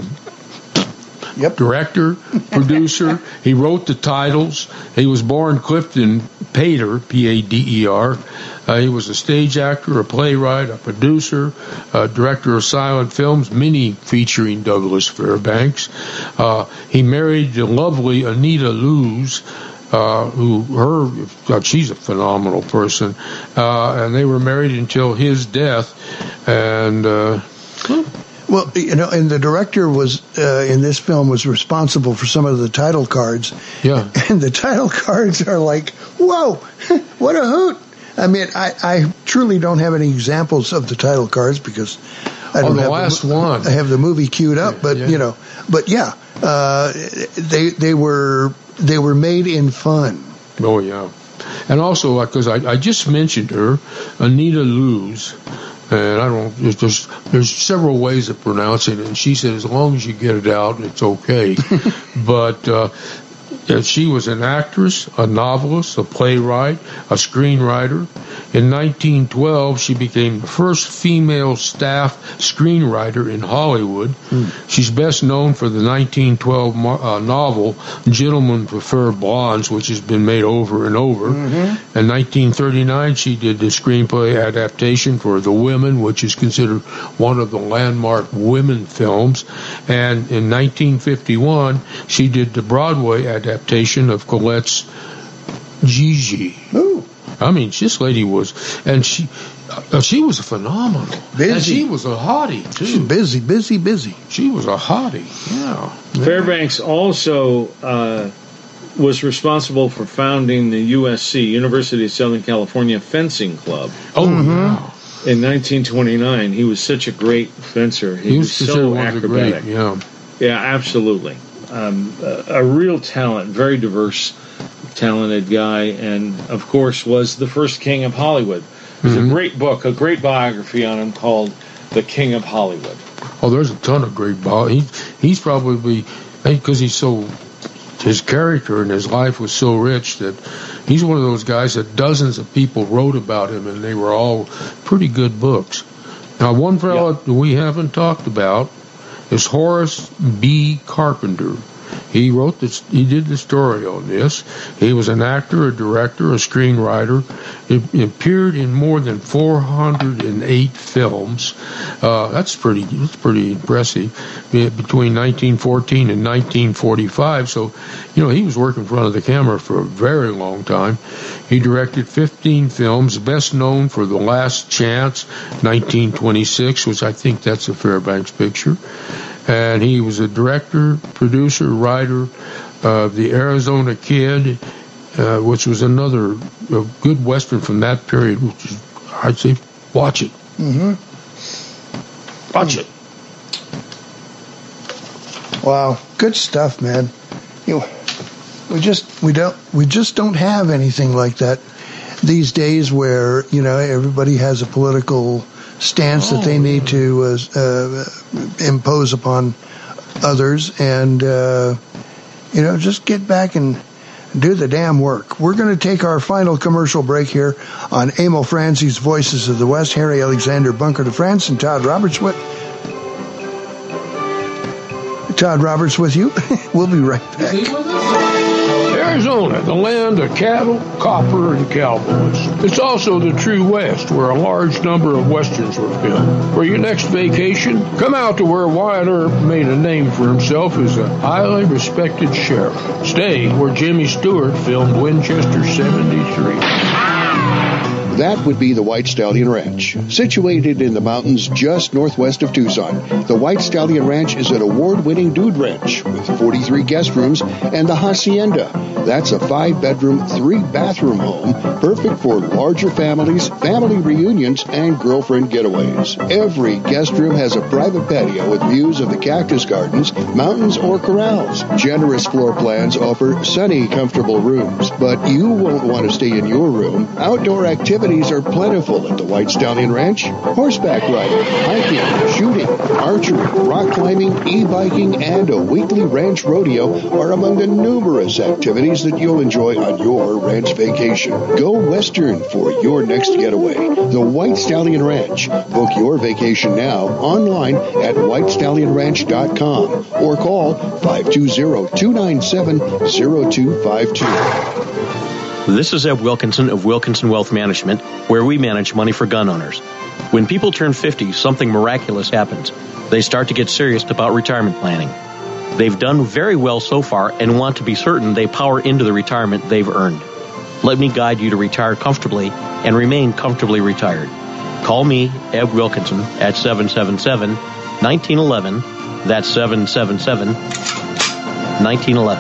Yep. director, producer. He wrote the titles. He was born Clifton Pater, P A D E R. Uh, he was a stage actor, a playwright, a producer, a director of silent films, many featuring Douglas Fairbanks. Uh, he married the lovely Anita Luz, uh, who her God, she's a phenomenal person, uh, and they were married until his death. And uh, Well, you know, and the director was uh, in this film was responsible for some of the title cards. Yeah. And the title cards are like, whoa, what a hoot. I mean, I, I truly don't have any examples of the title cards because I don't oh, the have last the, one. I have the movie queued up, but yeah. you know, but yeah, uh, they they were they were made in fun. Oh yeah, and also because I, I just mentioned her, Anita Loos. And I don't, there's just, there's several ways of pronouncing it. And she said, as long as you get it out, it's okay. But, uh, she was an actress, a novelist, a playwright, a screenwriter. In nineteen twelve, she became the first female staff screenwriter in Hollywood. Mm. She's best known for the nineteen twelve uh, novel Gentlemen Prefer Blondes, which has been made over and over. Mm-hmm. In nineteen thirty-nine, she did the screenplay adaptation for The Women, which is considered one of the landmark women films. And in nineteen fifty-one, she did the Broadway adaptation of Colette's Gigi. Ooh. I mean, this lady was, and she uh, she was phenomenal. Busy. And she was a hottie, too. She's busy, busy, busy. She was a hottie, yeah. Fairbanks also uh, was responsible for founding the U S C, University of Southern California Fencing Club. Oh, mm-hmm. yeah. In nineteen twenty-nine, he was such a great fencer. He, he was, was so acrobatic. Great, yeah. Yeah, absolutely. Um, a, a real talent, very diverse, talented guy, and of course was the first king of Hollywood. There's mm-hmm. a great book, a great biography on him called The King of Hollywood. Oh, there's a ton of great bio. He, he's probably, because he's so, his character and his life was so rich that he's one of those guys that dozens of people wrote about him, and they were all pretty good books. Now, one fellow yeah. we haven't talked about is Horace B. Carpenter. He wrote this, he did the story on this. He was an actor, a director, a screenwriter. He appeared in more than four hundred eight films. Uh, that's pretty, that's pretty impressive. Between nineteen fourteen and nineteen forty-five. So, you know, he was working in front of the camera for a very long time. He directed fifteen films, best known for The Last Chance, nineteen twenty-six, which I think that's a Fairbanks picture. And he was a director, producer, writer of The Arizona Kid, uh, which was another uh, good Western from that period, which is, I'd say, watch it. Mm-hmm. Watch it. Wow, good stuff, man. You know, we just we don't we just don't have anything like that these days, where you know everybody has a political stance oh, that they need to uh, uh, impose upon others, and uh, you know, just get back and do the damn work. We're going to take our final commercial break here on Emil Franzi's Voices of the West. Harry Alexander Bunker de France and Todd Roberts with Todd Roberts with you. We'll be right back. Arizona, the land of cattle, copper, and cowboys. It's also the true West, where a large number of Westerns were filmed. For your next vacation, come out to where Wyatt Earp made a name for himself as a highly respected sheriff. Stay where Jimmy Stewart filmed Winchester seventy-three. That would be the White Stallion Ranch. Situated in the mountains just northwest of Tucson, the White Stallion Ranch is an award-winning dude ranch with forty-three guest rooms and the Hacienda. That's a five-bedroom, three-bathroom home, perfect for larger families, family reunions, and girlfriend getaways. Every guest room has a private patio with views of the cactus gardens, mountains, or corrals. Generous floor plans offer sunny, comfortable rooms, but you won't want to stay in your room. Outdoor activities are plentiful at the White Stallion Ranch. Horseback riding, hiking, shooting, archery, rock climbing, e-biking, and a weekly ranch rodeo are among the numerous activities that you'll enjoy on your ranch vacation. Go Western for your next getaway. The White Stallion Ranch. Book your vacation now online at white stallion ranch dot com or call five two zero, two nine seven, zero two five two. This is Ed Wilkinson of Wilkinson Wealth Management, where we manage money for gun owners. When people turn fifty, something miraculous happens. They start to get serious about retirement planning. They've done very well so far and want to be certain they power into the retirement they've earned. Let me guide you to retire comfortably and remain comfortably retired. Call me, Ed Wilkinson, at seven seven seven, nineteen eleven. That's seven seven seven, nineteen eleven.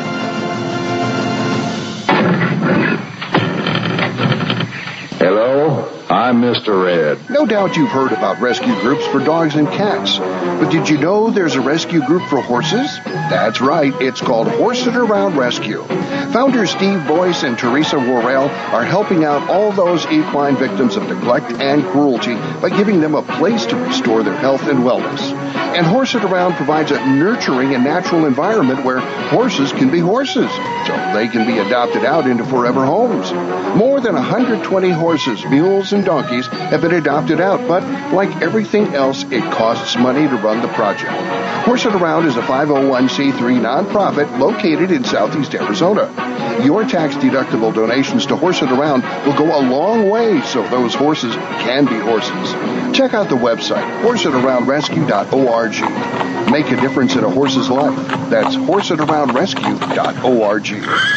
Hello, I'm Mister Red. No doubt you've heard about rescue groups for dogs and cats. But did you know there's a rescue group for horses? That's right, it's called Horse It Around Rescue. Founders Steve Boyce and Teresa Worrell are helping out all those equine victims of neglect and cruelty by giving them a place to restore their health and wellness. And Horse It Around provides a nurturing and natural environment where horses can be horses, so they can be adopted out into forever homes. More than one hundred twenty horses, mules, and donkeys have been adopted out, but like everything else, it costs money to run the project. Horse It Around is a five oh one c three nonprofit located in southeast Arizona. Your tax-deductible donations to Horse It Around will go a long way so those horses can be horses. Check out the website, horse it around rescue dot org. Make a difference in a horse's life. That's horse it around rescue dot org.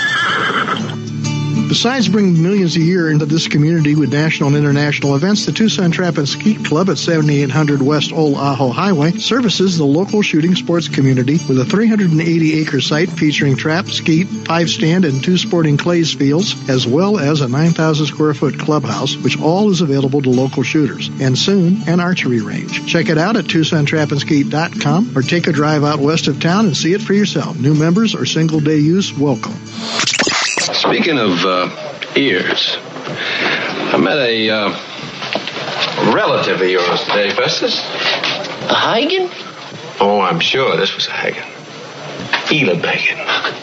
Besides bringing millions a year into this community with national and international events, the Tucson Trap and Skeet Club at seventy-eight hundred West Old Ajo Highway services the local shooting sports community with a three hundred eighty acre site featuring trap, skeet, five stand, and two sporting clays fields, as well as a nine thousand square foot clubhouse, which all is available to local shooters, and soon an archery range. Check it out at tucson trap and skeet dot com or take a drive out west of town and see it for yourself. New members or single day use welcome. Speaking of uh, ears, I met a uh, relative of yours today, Festus. A Hagen? Oh, I'm sure this was a Hagen. Eli Bacon.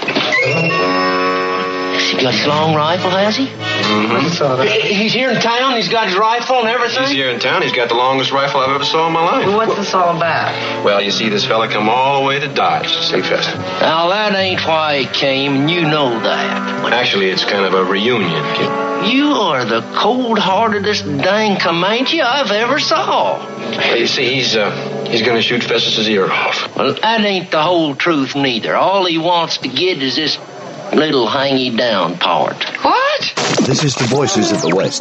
Has he got his long rifle, has he? Mm-hmm. He's here in town, he's got his rifle and everything? He's here in town, he's got the longest rifle I've ever saw in my life. Well, what's this all about? Well, you see, this fella come all the way to Dodge to see Festus. Now, that ain't why he came, and you know that. Actually, it's kind of a reunion, kid. You are the cold-heartedest dang Comanche I've ever saw. Well, you see, he's, uh, he's gonna shoot Festus's ear off. Well, that ain't the whole truth, neither. All he wants to get is this little hangy-down part. What? This is the Voices of the West.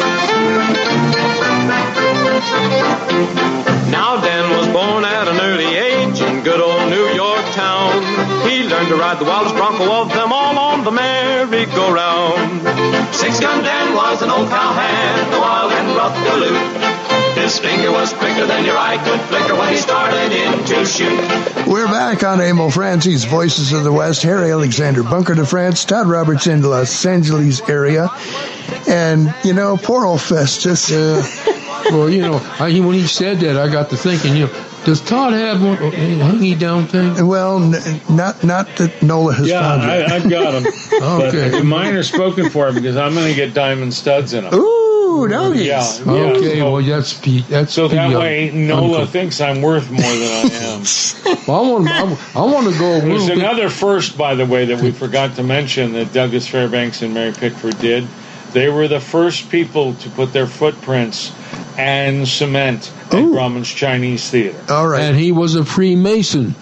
Now Dan was born at an early age in good old New York town. He learned to ride the wildest bronco of them all on the merry-go-round. Six-gun Dan was an old cowhand, the wild and rough galoot. His finger was quicker than your eye could flicker when he started in to shoot. We're back on Emil Francie's Voices of the West. Harry Alexander, Bunker de France, Todd Roberts in the Los Angeles area. And, you know, poor old Festus. Uh, well, you know, I, when he said that, I got to thinking, you know, does Todd have one a hangy down thing? Well, n- not not that Nola has yeah, found it. I, I've got them. Okay. But mine are spoken for because I'm going to get diamond studs in them. Ooh, doggies. Yeah, yeah. Okay, so, well, that's Pete. That's so that Pete, way Nola I'm, thinks I'm worth more than I am. Well, I want, I, I want to go. There's bit. another first, by the way, that we forgot to mention that Douglas Fairbanks and Mary Pickford did. They were the first people to put their footprints and cement at Ooh. Grauman's Chinese Theater. All right. And he was a Freemason,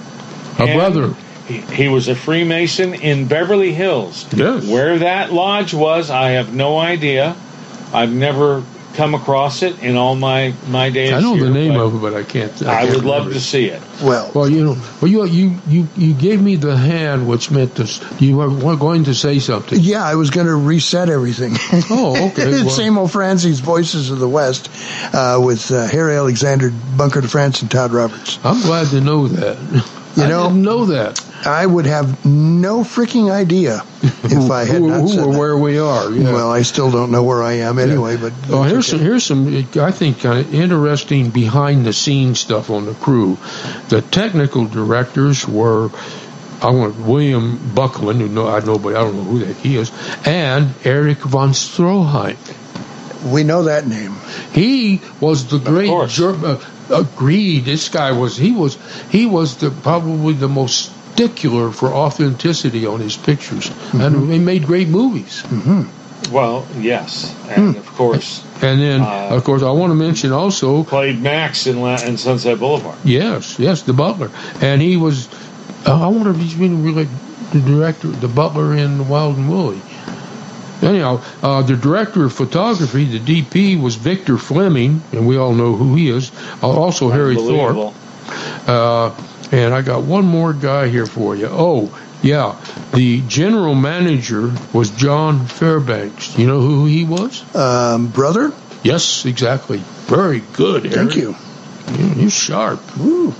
a And brother. He, he was a Freemason in Beverly Hills. Yes. Where that lodge was, I have no idea. I've never come across it in all my, my days. I know here, the name but of it, but I can't. I, I can't would love remember to it. see it. Well, well, you know, well, you you you you gave me the hand, which meant this. You were going to say something. yeah, I was going to reset everything. Oh, okay. Well. It's Emil Francie's Voices of the West uh, with uh, Harry Alexander, Bunker de France, and Todd Roberts. I'm glad to know that. You I know, didn't know that. I would have no freaking idea if I had who, not who said or that. where we are. Yeah. Well, I still don't know where I am anyway, but Well, here's okay. some, here's some, I think, kind of interesting behind-the-scenes stuff on the crew. The technical directors were, I want William Buckland, who know I know, but I don't know who that he is, and Eric von Stroheim. We know that name. He was the great. Ger- uh, agreed. This guy was. He was. He was the probably the most stickler for authenticity on his pictures, mm-hmm. and he made great movies. Mm-hmm. Well, yes, and hmm. of course. And then, uh, of course, I want to mention also played Max in, La- in Sunset Boulevard. Yes, yes, the butler, and he was. Uh, I wonder if he's been really the director, the butler in Wild and Woolly. Anyhow, uh, the director of photography, the D P, was Victor Fleming, and we all know who he is. Uh, also Harry Thorpe. Uh, and I got one more guy here for you. Oh, yeah. The general manager was John Fairbanks. You know who he was? Um, brother? Yes, exactly. Very good, Eric. Thank you. you you're sharp. Woo.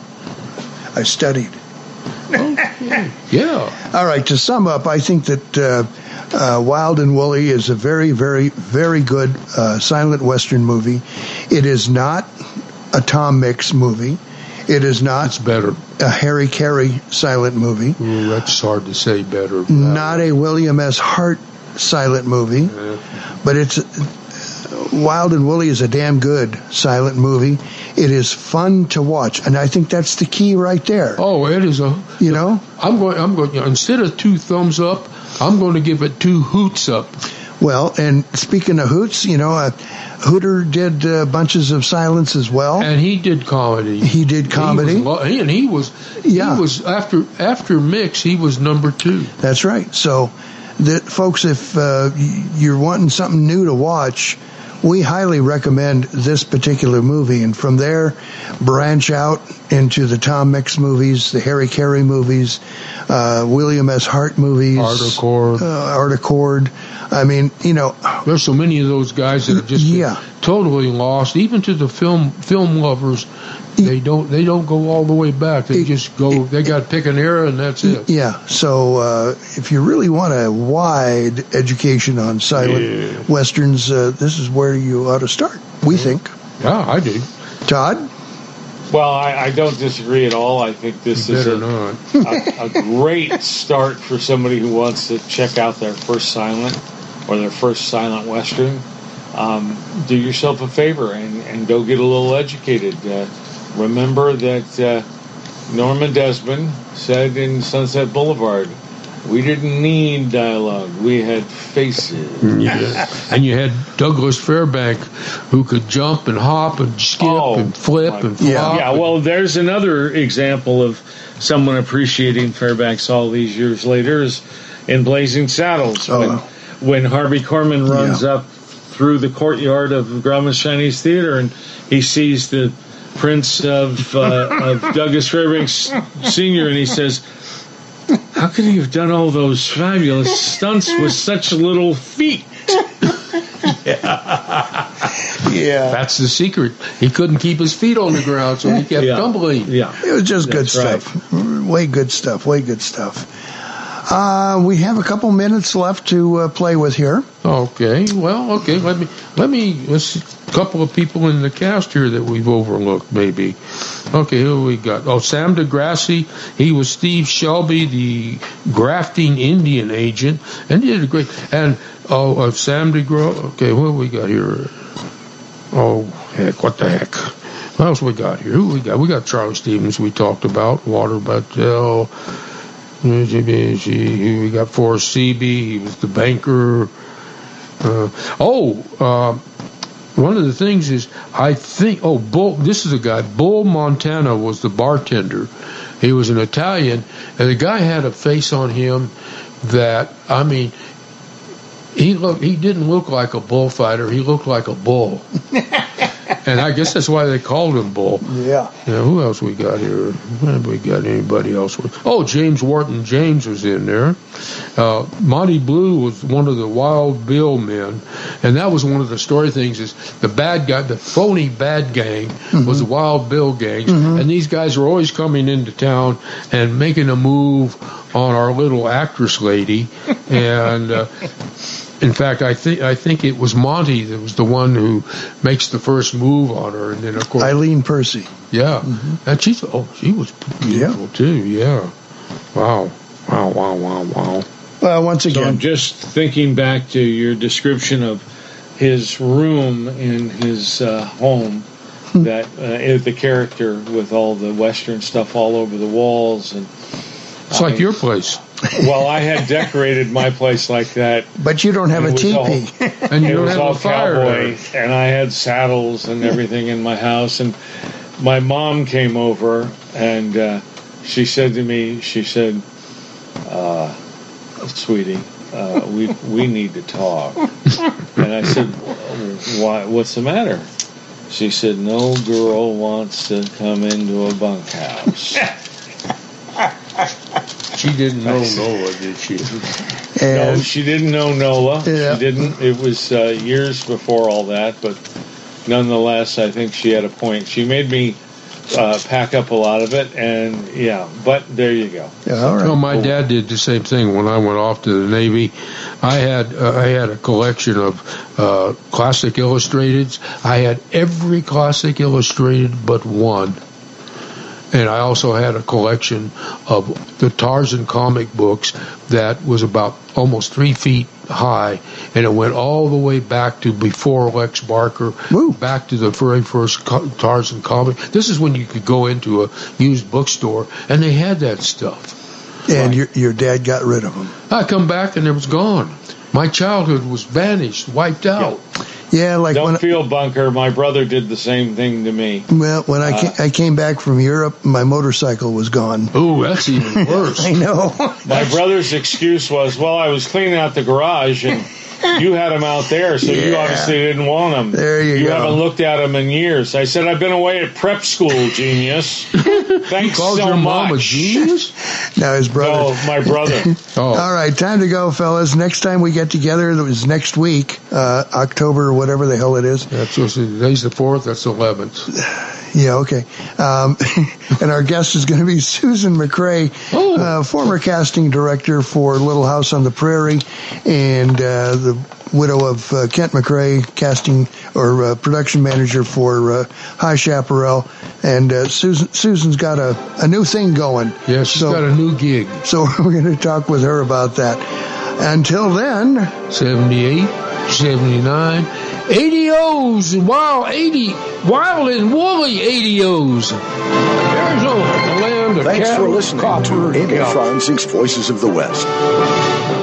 I studied. Okay. Yeah. All right, to sum up, I think that uh, uh, Wild and Woolly is a very, very, very good uh, silent Western movie. It is not a Tom Mix movie. It is not it's better. a Harry Carey silent movie. Ooh, that's hard to say better. Not a William S. Hart silent movie. Yeah. But it's Wild and Woolly is a damn good silent movie. It is fun to watch, and I think that's the key right there. Oh, it is a. You know, I'm going. I'm going. Instead of two thumbs up, I'm going to give it two hoots up. Well, and speaking of hoots, you know, uh, Hooter did uh, bunches of silence as well, and he did comedy. He did comedy, he was, and he was. Yeah. He was after after Mix. He was number two. That's right. So, that folks, if uh, you're wanting something new to watch, we highly recommend this particular movie, and from there, branch out into the Tom Mix movies, the Harry Carey movies, uh, William S. Hart movies, Art Accord. Uh, Art Accord. I mean, you know, there's so many of those guys that are just yeah. totally lost. Even to the film film lovers, they don't they don't go all the way back. They just go. They got to pick an era, and that's it. Yeah. So uh, if you really want a wide education on silent yeah. westerns, uh, this is where you ought to start. We think. Yeah, I do. Todd. Well, I, I don't disagree at all. I think this you is a, not. a, a great start for somebody who wants to check out their first silent or their first silent western. Um, do yourself a favor and, and go get a little educated. Uh, remember that uh, Norman Desmond said in Sunset Boulevard, we didn't need dialogue. We had faces. Yeah. And you had Douglas Fairbank, who could jump and hop and skip oh, and flip and flop. Yeah. yeah, well, there's another example of someone appreciating Fairbanks all these years later is in Blazing Saddles. Oh. When, when Harvey Korman runs yeah. up through the courtyard of Grauman's Chinese Theater and he sees the prince of, uh, of Douglas Fairbanks Senior and he says, how could he have done all those fabulous stunts with such little feet? yeah. yeah. That's the secret. He couldn't keep his feet on the ground, so he kept yeah. tumbling. Yeah. It was just That's good right. stuff. Way good stuff. Way good stuff. Uh, we have a couple minutes left to uh, play with here. Okay. Well, okay. Let me, let me, let's, a couple of people in the cast here that we've overlooked, maybe. Okay, who we got? Oh, Sam DeGrassi. He was Steve Shelby, the grafting Indian agent, and he did a great. And oh, uh, Sam DeGrassi. Okay, what we got here? Oh, heck, what the heck? What else we got here? Who we got? We got Charlie Stevens. We talked about Walter Battelle. We got Forrest Seaby. He was the banker. Uh, oh. Uh, One of the things is, I think, oh, Bull, this is a guy, Bull Montana was the bartender. He was an Italian, and the guy had a face on him that, I mean, he looked, he didn't look like a bullfighter, he looked like a bull. And I guess that's why they called him Bull. Yeah. Yeah, who else we got here? Have we got anybody else? Oh, James Wharton James was in there. Uh, Monty Blue was one of the Wild Bill men, and that was one of the story things is the bad guy, the phony bad gang mm-hmm. was the Wild Bill gangs, mm-hmm. and these guys were always coming into town and making a move on our little actress lady, and uh, in fact, I think I think it was Monty that was the one who makes the first move on her, and then of course Eileen Percy. Yeah, mm-hmm. and she's oh she was beautiful yeah. too. Yeah, wow, wow, wow, wow, wow. Well, once again, so I'm just thinking back to your description of his room in his uh, home. that uh, the character with all the Western stuff all over the walls, and it's I like mean, your place. Well, I had decorated my place like that, but you don't have a teepee, and you don't have a fire. Cowboy, and I had saddles and everything in my house. And my mom came over, and uh, she said to me, she said, uh, "Sweetie, uh, we we need to talk." And I said, "Why? What's the matter?" She said, no girl wants to come into a bunkhouse. She didn't know Nola, did she? And no, she didn't know Nola. Yeah. She didn't. It was uh, years before all that, but nonetheless, I think she had a point. She made me uh, pack up a lot of it, and yeah, but there you go. Yeah, all right. Well, my dad did the same thing when I went off to the Navy. I had uh, I had a collection of uh, classic illustrateds. I had every classic illustrated but one. And I also had a collection of the Tarzan comic books that was about almost three feet high, and it went all the way back to before Lex Barker, Woo. back to the very first co- Tarzan comic. This is when you could go into a used bookstore, and they had that stuff. And right. your your dad got rid of them. I come back, and it was gone. My childhood was vanished, wiped out. Yeah. Yeah, like Don't when feel bunker. My brother did the same thing to me. well, when I Uh, came, I came back from Europe, my motorcycle was gone. Oh, that's even worse. I know. My brother's excuse was, well, I was cleaning out the garage and you had them out there, so you Yeah. obviously didn't want them. There you You go. haven't looked at them in years. I said, I've been away at prep school, genius. Thanks Called so your much. mom a genius? Now his brother. No, my brother. Oh. All right, time to go, fellas. Next time we get together, that was next week, uh, October or whatever the hell it is. That's what's today's the fourth. That's the eleventh. Yeah, okay. Um, and our guest is going to be Susan McCrae, Oh. uh, former casting director for Little House on the Prairie, and uh, the widow of uh, Kent McCrae, casting or uh, production manager for uh, High Chaparral. And uh, Susan, Susan's got a, a new thing going. Yeah, she's So- got a new gig. So we're going to talk with her about that. Until then, seventy-eight, seventy-nine, eighty O's, wild eighty, wild and woolly eighty O's. Arizona, the land of Thanks for cattle, listening copper, to and Amy gold. Franzik's Voices of the West.